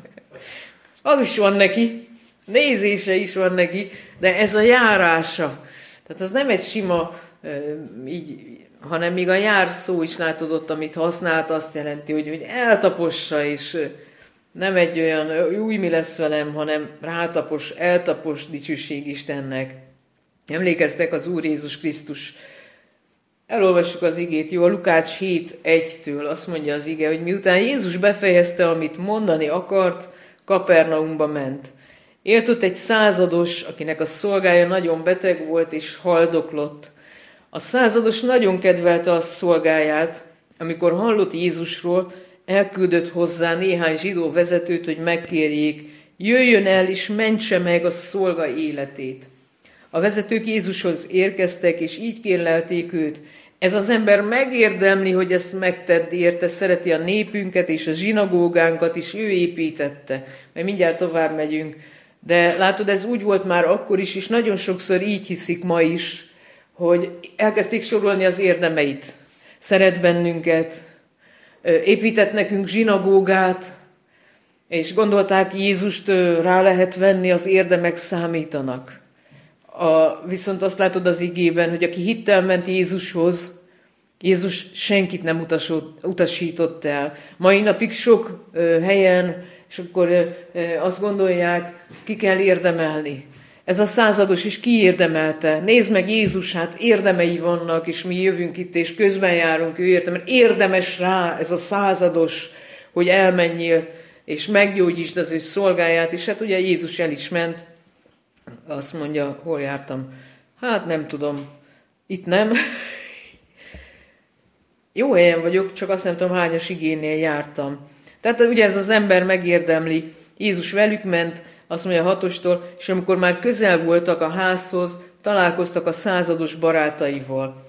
A: Az is van neki. Nézése is van neki, de ez a járása. Tehát az nem egy sima, hanem még a jár szó is látod ott, amit használt, azt jelenti, hogy eltapossa, és nem egy olyan, új mi lesz velem, hanem rátapos, eltapos, dicsőség Istennek. Emlékeztek az Úr Jézus Krisztus. Elolvassuk az igét, jó, a Lukács 7:1-től azt mondja az ige, hogy miután Jézus befejezte, amit mondani akart, Kapernaumba ment. Élt ott egy százados, akinek a szolgája nagyon beteg volt és haldoklott. A százados nagyon kedvelte a szolgáját, amikor hallott Jézusról, elküldött hozzá néhány zsidó vezetőt, hogy megkérjék, jöjjön el és mentse meg a szolga életét. A vezetők Jézushoz érkeztek, és így kérlelték őt, ez az ember megérdemli, hogy ezt megtedd, érte, szereti a népünket és a zsinagógánkat is, ő építette. Mert mindjárt tovább megyünk. De látod, ez úgy volt már akkor is, és nagyon sokszor így hiszik ma is, hogy elkezdték sorolni az érdemeit. Szeret bennünket, épített nekünk zsinagógát, és gondolták, Jézust rá lehet venni, az érdemek számítanak. Viszont azt látod az igében, hogy aki hittel ment Jézushoz, Jézus senkit nem utasított el. Mai napig sok helyen, és akkor azt gondolják, ki kell érdemelni. Ez a százados is kiérdemelte. Nézd meg Jézus, hát érdemei vannak, és mi jövünk itt, és közben járunk, ő érdemel. Érdemes rá ez a százados, hogy elmenjél, és meggyógyítsd az ő szolgáját. És hát ugye Jézus el is ment. Azt mondja, hol jártam? Hát nem tudom. Itt nem. Jó helyen vagyok, csak azt nem tudom, hányas igénél jártam. Tehát ugye ez az ember megérdemli. Jézus velük ment, azt mondja a 6-ostól, és amikor már közel voltak a házhoz, találkoztak a százados barátaival,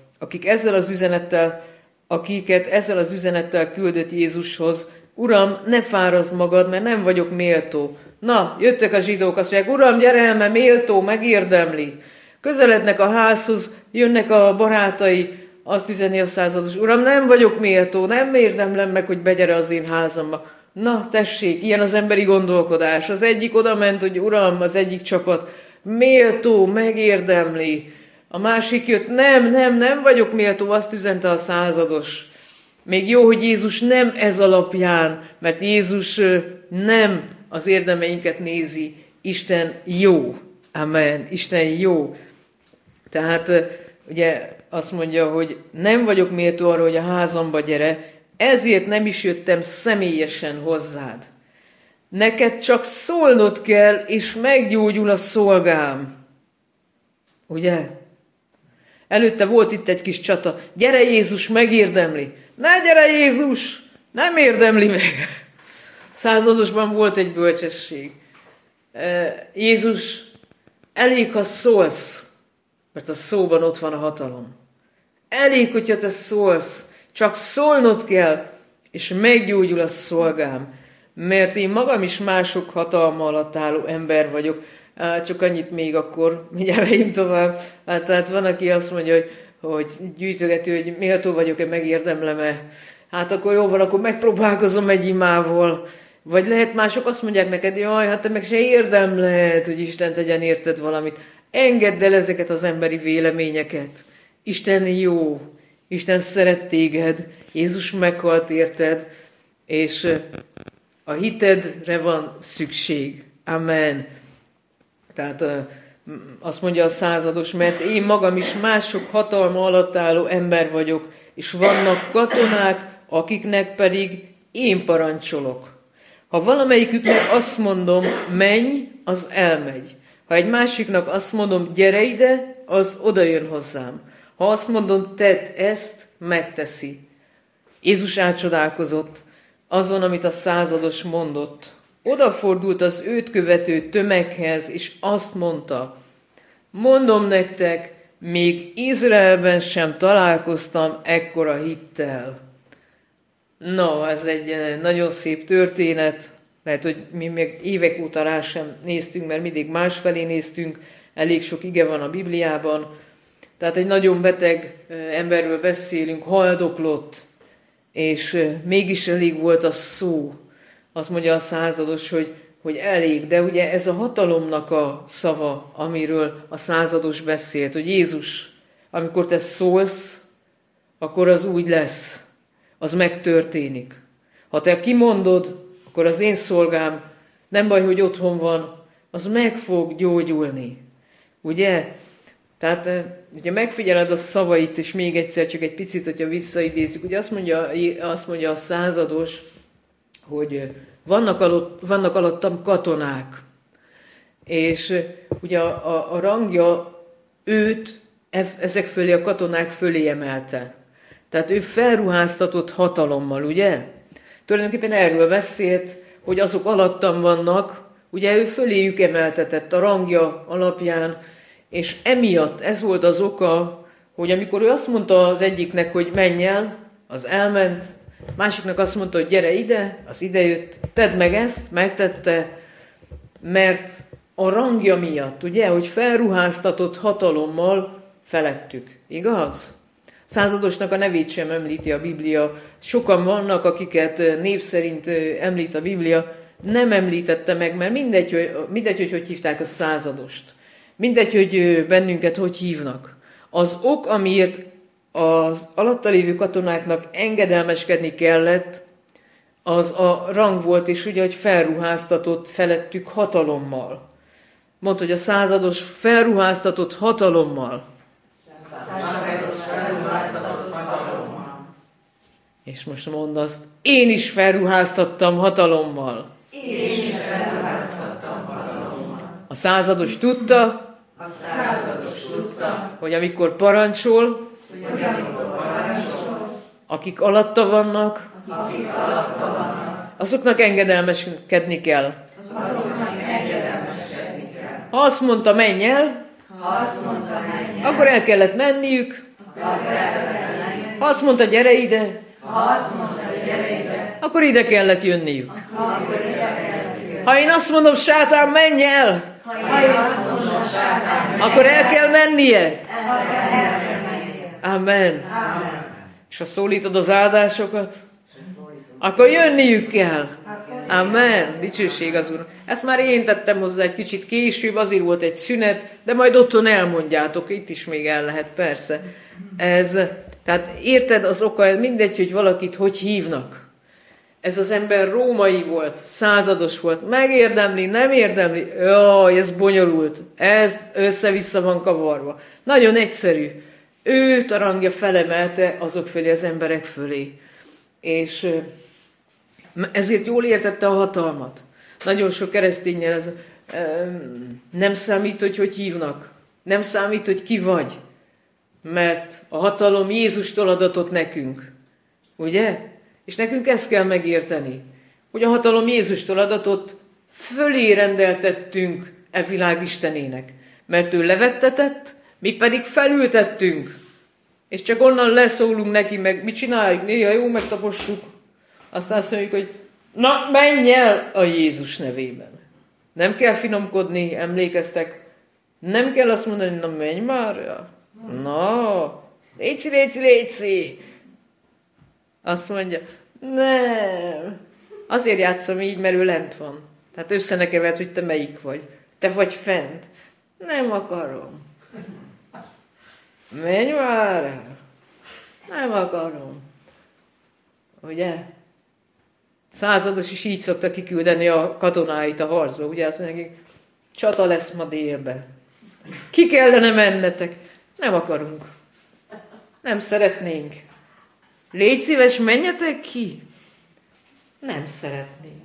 A: akiket ezzel az üzenettel küldött Jézushoz. Uram, ne fárazd magad, mert nem vagyok méltó. Na, jöttek a zsidók, azt mondják, Uram, gyere el, mert méltó, megérdemli. Közelednek a házhoz, jönnek a barátai, azt üzeni a százados, Uram, nem vagyok méltó, nem érdemlem meg, hogy begyere az én házamba. Na, tessék, ilyen az emberi gondolkodás. Az egyik oda ment, hogy Uram, az egyik csapat, méltó, megérdemli. A másik jött, nem vagyok méltó, azt üzente a százados. Még jó, hogy Jézus nem ez alapján, mert Jézus nem az érdemeinket nézi. Isten jó. Amen. Isten jó. Tehát ugye azt mondja, hogy nem vagyok méltó arra, hogy a házamba gyere, ezért nem is jöttem személyesen hozzád. Neked csak szólnod kell, és meggyógyul a szolgám. Ugye? Előtte volt itt egy kis csata. Gyere Jézus, megérdemli. Ne gyere Jézus, nem érdemli meg. Századosban volt egy bölcsesség. Jézus, elég, ha szólsz, mert a szóban ott van a hatalom. Elég, hogyha te szólsz, csak szólnod kell, és meggyógyul a szolgám. Mert én magam is mások hatalma alatt álló ember vagyok. Csak annyit még akkor, mindjárt megyünk tovább. Tehát van, aki azt mondja, hogy gyűjtögető, hogy méltó vagyok-e, megérdemlem-e. hát akkor jó van, akkor megpróbálkozom egy imával. Vagy lehet mások azt mondják neked, jaj, hát te meg se érdemled, hogy Isten tegyen érted valamit. Engedd el ezeket az emberi véleményeket. Isten jó, Isten szeret téged, Jézus meghalt érted, és a hitedre van szükség. Amen. Tehát azt mondja a százados, mert én magam is mások hatalma alatt álló ember vagyok, és vannak katonák, akiknek pedig én parancsolok. Ha valamelyiküknek azt mondom, menj, az elmegy. Ha egy másiknak azt mondom, gyere ide, az odajön hozzám. Ha azt mondom, tedd ezt, megteszi. Jézus átcsodálkozott azon, amit a százados mondott. Odafordult az őt követő tömeghez, és azt mondta, mondom nektek, még Izraelben sem találkoztam ekkora hittel. Na, ez egy nagyon szép történet. Lehet, hogy mi még évek óta rá sem néztünk, mert mindig másfelé néztünk. Elég sok ige van a Bibliában. Tehát egy nagyon beteg emberről beszélünk, haldoklott, és mégis elég volt a szó. Azt mondja a százados, hogy elég, de ugye ez a hatalomnak a szava, amiről a százados beszélt, hogy Jézus, amikor te szólsz, akkor az úgy lesz, az megtörténik. Ha te kimondod, akkor az én szolgám, nem baj, hogy otthon van, az meg fog gyógyulni. Ugye? Tehát ugye megfigyeled a szavait, és még egyszer csak egy picit, hogyha visszaidézzük, ugye azt mondja a százados, hogy vannak alattam katonák, és ugye a rangja őt ezek fölé, a katonák fölé emelte. Tehát ő felruháztatott hatalommal, ugye? Tulajdonképpen erről beszélt, hogy azok alattam vannak, ugye ő föléjük emeltetett a rangja alapján, és emiatt ez volt az oka, hogy amikor ő azt mondta az egyiknek, hogy menj el, az elment, másiknak azt mondta, hogy gyere ide, az idejött, tedd meg ezt, megtette, mert a rangja miatt, ugye, hogy felruháztatott hatalommal felettük, igaz? Századosnak a nevét sem említi a Biblia. Sokan vannak, akiket név szerint említ a Biblia, nem említette meg, mert mindegy, hogy hívták a századost. Mindegy, hogy bennünket hogy hívnak. Az ok, amiért az alatta lévő katonáknak engedelmeskedni kellett, az a rang volt, és ugye, hogy felruháztatott felettük hatalommal. Mondd, hogy a százados felruháztatott hatalommal. És most mondd azt, én is felruháztattam hatalommal. A százados tudta, hogy amikor parancsol, akik alatta vannak, azoknak engedelmeskedni kell. Ha azt mondta, menj el, akkor el kellett menniük. Ha azt mondta, gyere ide, akkor ide kellett jönniük. Ha én azt mondom, sátán, menj el, akkor el kell mennie. Amen. És ha szólítod az áldásokat, akkor jönniük kell. Amen. Dicsőség az Úr. Ezt már én tettem hozzá egy kicsit később, azért volt egy szünet, de majd otthon elmondjátok, itt is még el lehet, persze. Tehát érted az oka, mindegy, hogy valakit hogy hívnak. Ez az ember római volt, százados volt, megérdemli, nem érdemli, jaj, ez bonyolult, ez össze-vissza van kavarva. Nagyon egyszerű. Őt a rangja felemelte azok fölé, az emberek fölé. És ezért jól értette a hatalmat. Nagyon sok keresztényen ez nem számít, hogy hívnak. Nem számít, hogy ki vagy. Mert a hatalom Jézustól adatott nekünk. Ugye? És nekünk ezt kell megérteni, hogy a hatalom Jézustól adatott, fölé rendeltettünk e világ Istenének. Mert ő levettetett, mi pedig felültettünk. És csak onnan leszólunk neki, meg mit csináljuk? Néha jó, megtapossuk. Aztán azt mondjuk, hogy na, menj el a Jézus nevében. Nem kell finomkodni, emlékeztek. Nem kell azt mondani, na menj már. Na, léci. Azt mondja, nem. Azért játszom így, mert ő lent van. Tehát összenekevert, hogy te melyik vagy. Te vagy fent. Nem akarom. Menj már el. Nem akarom. Ugye? Százados is így szokta kiküldeni a katonáit a harcba. Ugye azt mondják, csata lesz ma délbe. Ki kellene mennetek? Nem akarunk. Nem szeretnénk. Légy szíves, menjetek ki. Nem szeretnénk.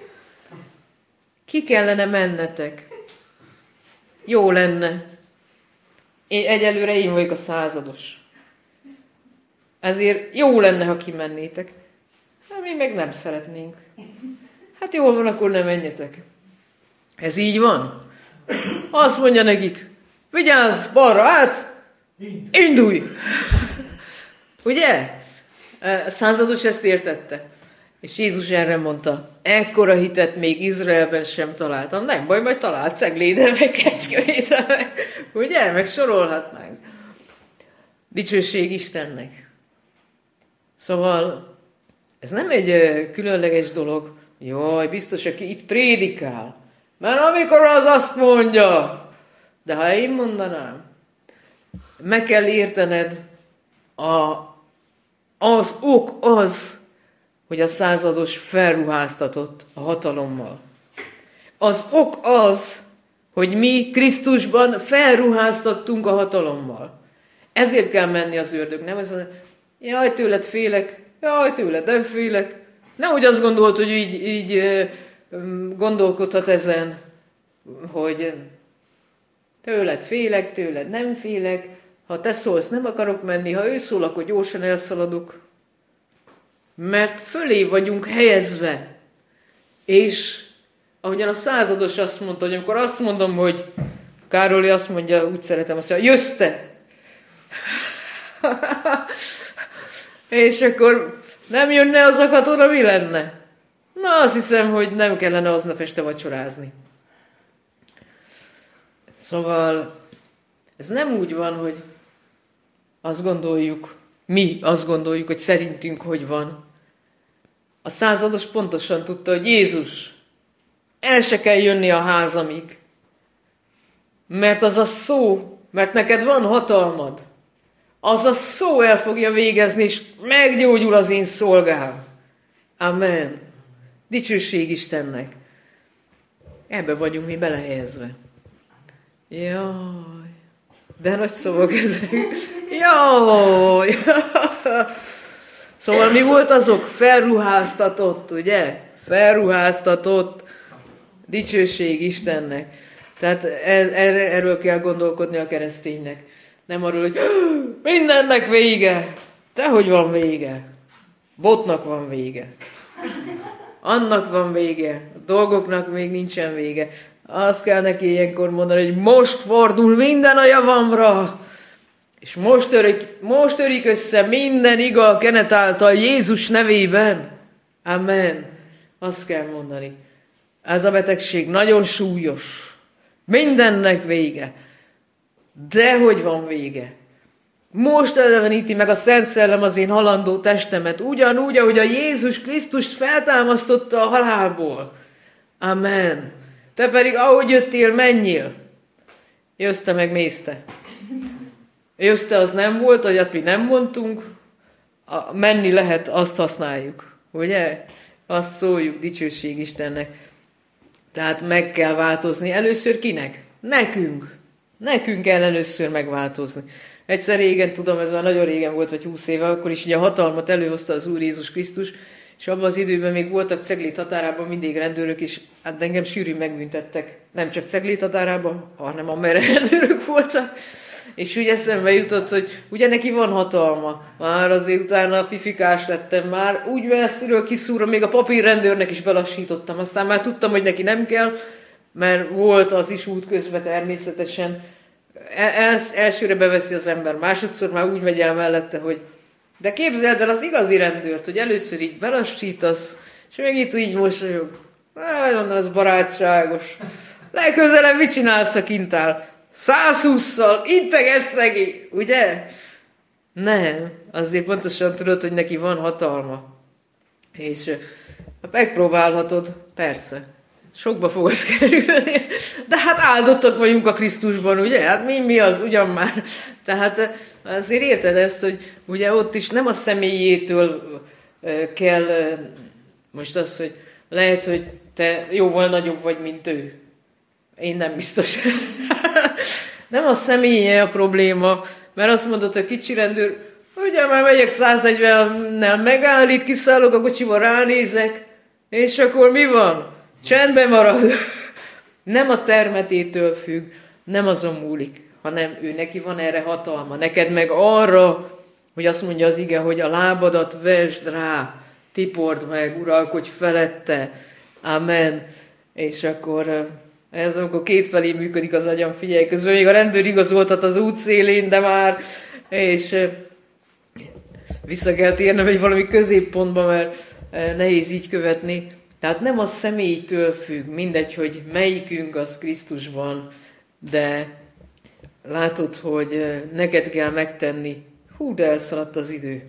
A: Ki kellene mennetek? Jó lenne. Egyelőre én vagyok a százados. Ezért jó lenne, ha kimennétek. Hát mi meg nem szeretnénk. Hát jól van, akkor nem menjetek. Ez így van. Azt mondja nekik, vigyázz balra át, indulj! Ugye? A százados ezt értette. És Jézus erre mondta, ekkora hitet még Izraelben sem találtam. Nem baj, majd talált Cegléden, meg Kecskeméten, meg, ugye? Meg sorolhatnánk. Dicsőség Istennek. Szóval ez nem egy különleges dolog. Jaj, biztos, aki itt prédikál. Mert amikor az azt mondja, de ha én mondanám, meg kell értened, az ok az, hogy a százados felruháztatott a hatalommal. Az ok az, hogy mi Krisztusban felruháztattunk a hatalommal. Ezért kell menni az ördög. Nem az, jaj, tőled félek, jaj, tőled nem félek. Nehogy azt gondolt, hogy így gondolkodhat ezen, hogy tőled félek, tőled nem félek, ha te szólsz, nem akarok menni, ha ő szól, akkor gyorsan elszaladok. Mert fölé vagyunk helyezve. És ahogyan a százados azt mondta, hogy amikor azt mondom, hogy Károly azt mondja, úgy szeretem azt mondja, jössz te! És akkor nem jönne az a katona, mi lenne? Na, azt hiszem, hogy nem kellene aznap este vacsorázni. Szóval ez nem úgy van, hogy azt gondoljuk, mi azt gondoljuk, hogy szerintünk hogy van. A százados pontosan tudta, hogy Jézus, el se kell jönni a házamig. Mert az a szó, mert neked van hatalmad, az a szó el fogja végezni, és meggyógyul az én szolgám. Amen. Dicsőség Istennek. Ebbe vagyunk mi belehelyezve. Jaj, de nagy szavak ezek. Jaj. Szóval mi volt azok? Felruháztatott, ugye? Felruháztatott. Dicsőség Istennek. Tehát erről kell gondolkodni a kereszténynek. Nem arról, hogy mindennek vége. Dehogy van vége. Botnak van vége. Annak van vége. A dolgoknak még nincsen vége. Azt kell neki ilyenkor mondani, hogy most fordul minden a javamra. És most törik össze minden iga a kenet által Jézus nevében. Amen. Azt kell mondani. Ez a betegség nagyon súlyos. Mindennek vége. De hogy van vége? Most eleveníti meg a Szent Szellem az én halandó testemet, ugyanúgy, ahogy a Jézus Krisztust feltámasztotta a halálból. Amen. Te pedig, ahogy jöttél, menjél. Jössz te meg mész te. Jössz te az nem volt, olyat mi nem mondtunk. Menni lehet, azt használjuk. Ugye? Azt szóljuk, dicsőség Istennek. Tehát meg kell változni. Először kinek? Nekünk. Nekünk kell először megváltozni. Egyszer régen, tudom, ez már nagyon régen volt, vagy 20 éve, akkor is ugye a hatalmat előhozta az Úr Jézus Krisztus, és abban az időben még voltak Ceglét határában mindig rendőrök, és hát engem sűrűn megbüntettek. Nem csak Ceglét határában, hanem amerre rendőrök voltak. És úgy eszembe jutott, hogy ugye neki van hatalma. Már azért utána fifikás lettem, már úgy messziről kiszúrom, még a papírrendőrnek is belassítottam. Aztán már tudtam, hogy neki nem kell, mert volt az is útközben természetesen. Elsőre beveszi az ember, másodszor már úgy megy el mellette, hogy de képzeld el az igazi rendőrt, hogy először így belassítasz, és még itt így mosolyog. Mondom, ez barátságos. Legközelebb mit csinálsz, ha kint áll? 120-szal integetsz neki, ugye? Nem, azért pontosan tudod, hogy neki van hatalma. És megpróbálhatod, persze. Sokba fog az kerülni, de hát áldottak vagyunk a Krisztusban, ugye? Hát mi az, ugyan már. Tehát azért érted ezt, hogy ugye ott is nem a személyétől kell, most az, hogy lehet, hogy te jóval nagyobb vagy, mint ő. Én nem biztos. Nem a személye a probléma, mert azt mondod, hogy kicsi rendőr, ugye már megyek 140-nel, megállít, kiszállok a kocsiba, ránézek, és akkor mi van? Csendben marad. Nem a termetétől függ, nem azon múlik, hanem ő neki van erre hatalma. Neked meg arra, hogy azt mondja az ige, hogy a lábadat vesd rá, tipord meg, uralkodj felette. Amen. És akkor ez amikor kétfelé működik az agyam, figyelj, közben még a rendőr igazoltat az út szélén, de már, és vissza kell térnem egy valami középpontba, mert nehéz így követni. Tehát nem a személytől függ, mindegy, hogy melyikünk az Krisztusban, de látod, hogy neked kell megtenni. Hú, de elszaladt az idő.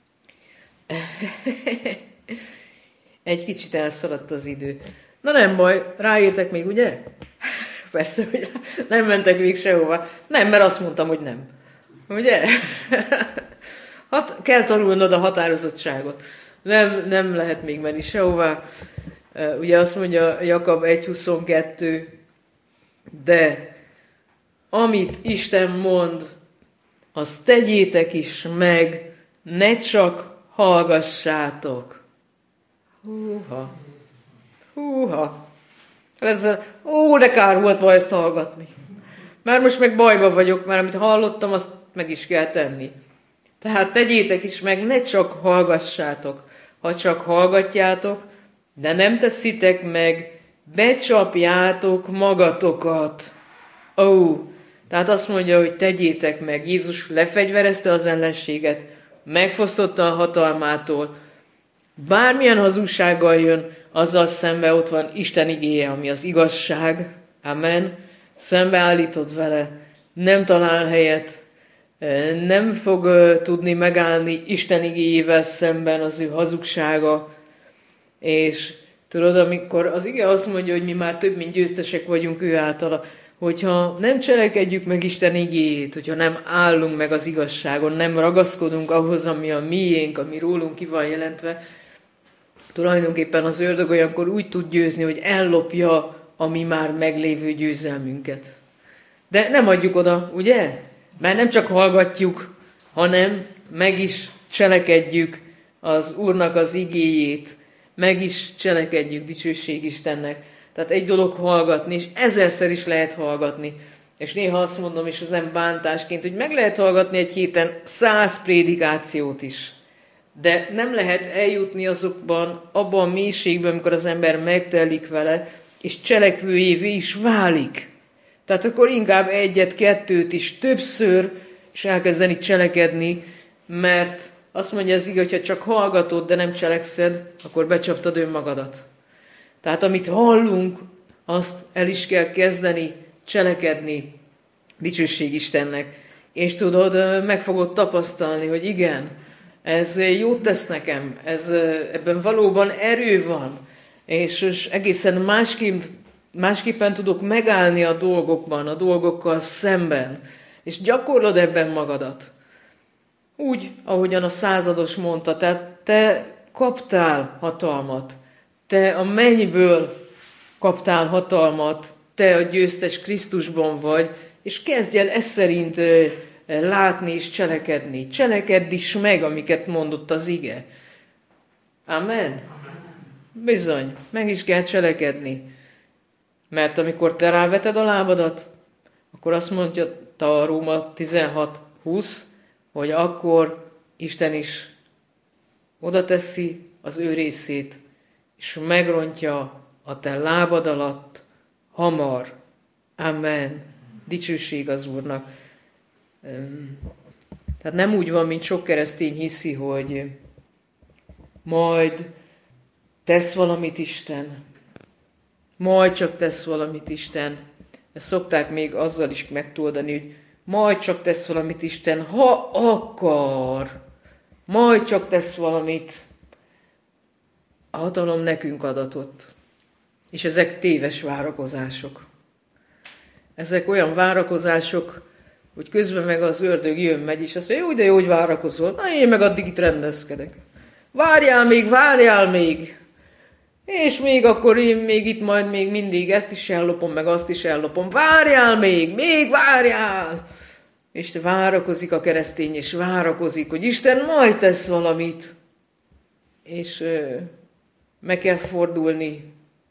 A: Egy kicsit elszaladt az idő. Na nem baj, ráértek még, ugye? Persze, hogy nem mentek még sehova. Nem, mert azt mondtam, hogy nem. Ugye? Kell tanulnod a határozottságot. Nem lehet még menni sehová. Ugye azt mondja Jakab 1.22, de amit Isten mond, azt tegyétek is meg, ne csak hallgassátok. Húha. De kár volt ma ezt hallgatni. Már most meg bajba vagyok, mert amit hallottam, azt meg is kell tenni. Tehát tegyétek is meg, ne csak hallgassátok. Ha csak hallgatjátok, de nem teszitek meg, becsapjátok magatokat. Tehát azt mondja, hogy tegyétek meg. Jézus lefegyverezte az ellenséget, megfosztotta a hatalmától. Bármilyen hazugsággal jön, azzal szembe ott van Isten igéje, ami az igazság. Amen. Szembeállítod vele, nem talál helyet, nem fog tudni megállni Isten igéjével szemben az ő hazugsága. És tudod, amikor az ige azt mondja, hogy mi már több mint győztesek vagyunk ő általa, hogyha nem cselekedjük meg Isten igéjét, hogyha nem állunk meg az igazságon, nem ragaszkodunk ahhoz, ami a miénk, ami rólunk ki van jelentve, tulajdonképpen az ördög olyankor úgy tud győzni, hogy ellopja a mi már meglévő győzelmünket. De nem adjuk oda, ugye? Mert nem csak hallgatjuk, hanem meg is cselekedjük az Úrnak az igéjét, meg is cselekedjük, dicsőség Istennek. Tehát egy dolog hallgatni, és 1000-szer is lehet hallgatni. És néha azt mondom, és ez nem bántásként, hogy meg lehet hallgatni egy héten 100 prédikációt is. De nem lehet eljutni azokban, abban a mélységben, amikor az ember megtelik vele, és cselekvőjévé is válik. Tehát akkor inkább egyet, kettőt is többször, és elkezdeni cselekedni, mert azt mondja az ige, hogyha csak hallgatod, de nem cselekszed, akkor becsaptad önmagadat. Tehát amit hallunk, azt el is kell kezdeni cselekedni, dicsőség Istennek. És tudod, meg fogod tapasztalni, hogy igen, ez jót tesz nekem, ebben valóban erő van, és egészen másképpen tudok megállni a dolgokban, a dolgokkal szemben, és gyakorlod ebben magadat. Úgy, ahogyan a százados mondta, tehát te kaptál hatalmat, te a mennyből kaptál hatalmat, te a győztes Krisztusban vagy, és kezdj el ezt szerint látni és cselekedni. Cselekedj is meg, amiket mondott az ige. Amen. Bizony, meg is kell cselekedni. Mert amikor te ráveted a lábadat, akkor azt mondja a Róma 16:20, hogy akkor Isten is oda teszi az ő részét, és megrontja a te lábad alatt hamar. Amen. Dicsőség az Úrnak. Tehát nem úgy van, mint sok keresztény hiszi, hogy majd tesz valamit Isten. Majd csak tesz valamit Isten. Ezt szokták még azzal is megtoldani, hogy majd csak tesz valamit Isten, ha akar, majd csak tesz valamit. A hatalom nekünk adatott. És ezek téves várakozások. Ezek olyan várakozások, hogy közben meg az ördög jön-megy, és azt mondja, jó, de jó, hogy várakozol. Na, én meg addig itt rendezkedek. Várjál még. És még akkor én még itt majd még mindig ezt is ellopom, meg azt is ellopom. Várjál még várjál! És várakozik a keresztény, és várakozik, hogy Isten majd tesz valamit. És meg kell fordulni,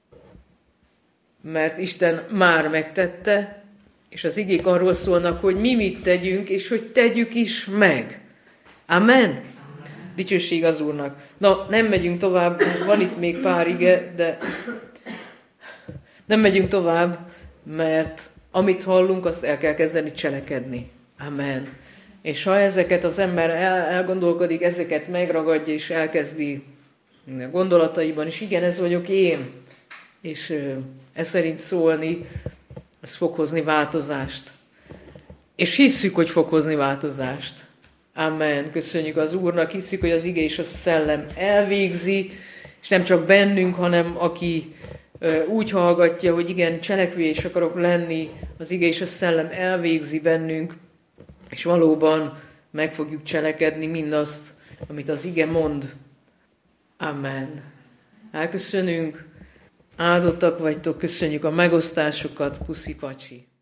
A: mert Isten már megtette, és az igék arról szólnak, hogy mi mit tegyünk, és hogy tegyük is meg. Amen. Dicsőség az Úrnak. Na, nem megyünk tovább, van itt még pár ige, de nem megyünk tovább, mert amit hallunk, azt el kell kezdeni cselekedni. Amen. És ha ezeket az ember elgondolkodik, ezeket megragadja, és elkezdi gondolataiban, és igen, ez vagyok én, és ez szerint szólni, ez fog hozni változást. És hisszük, hogy fog hozni változást. Amen. Köszönjük az Úrnak, hiszük, hogy az ige és a szellem elvégzi, és nem csak bennünk, hanem aki úgy hallgatja, hogy igen, cselekvő is akarok lenni, az ige és a szellem elvégzi bennünk, és valóban meg fogjuk cselekedni mindazt, amit az ige mond. Amen. Elköszönünk, áldottak vagytok, köszönjük a megosztásokat, puszi pacsi.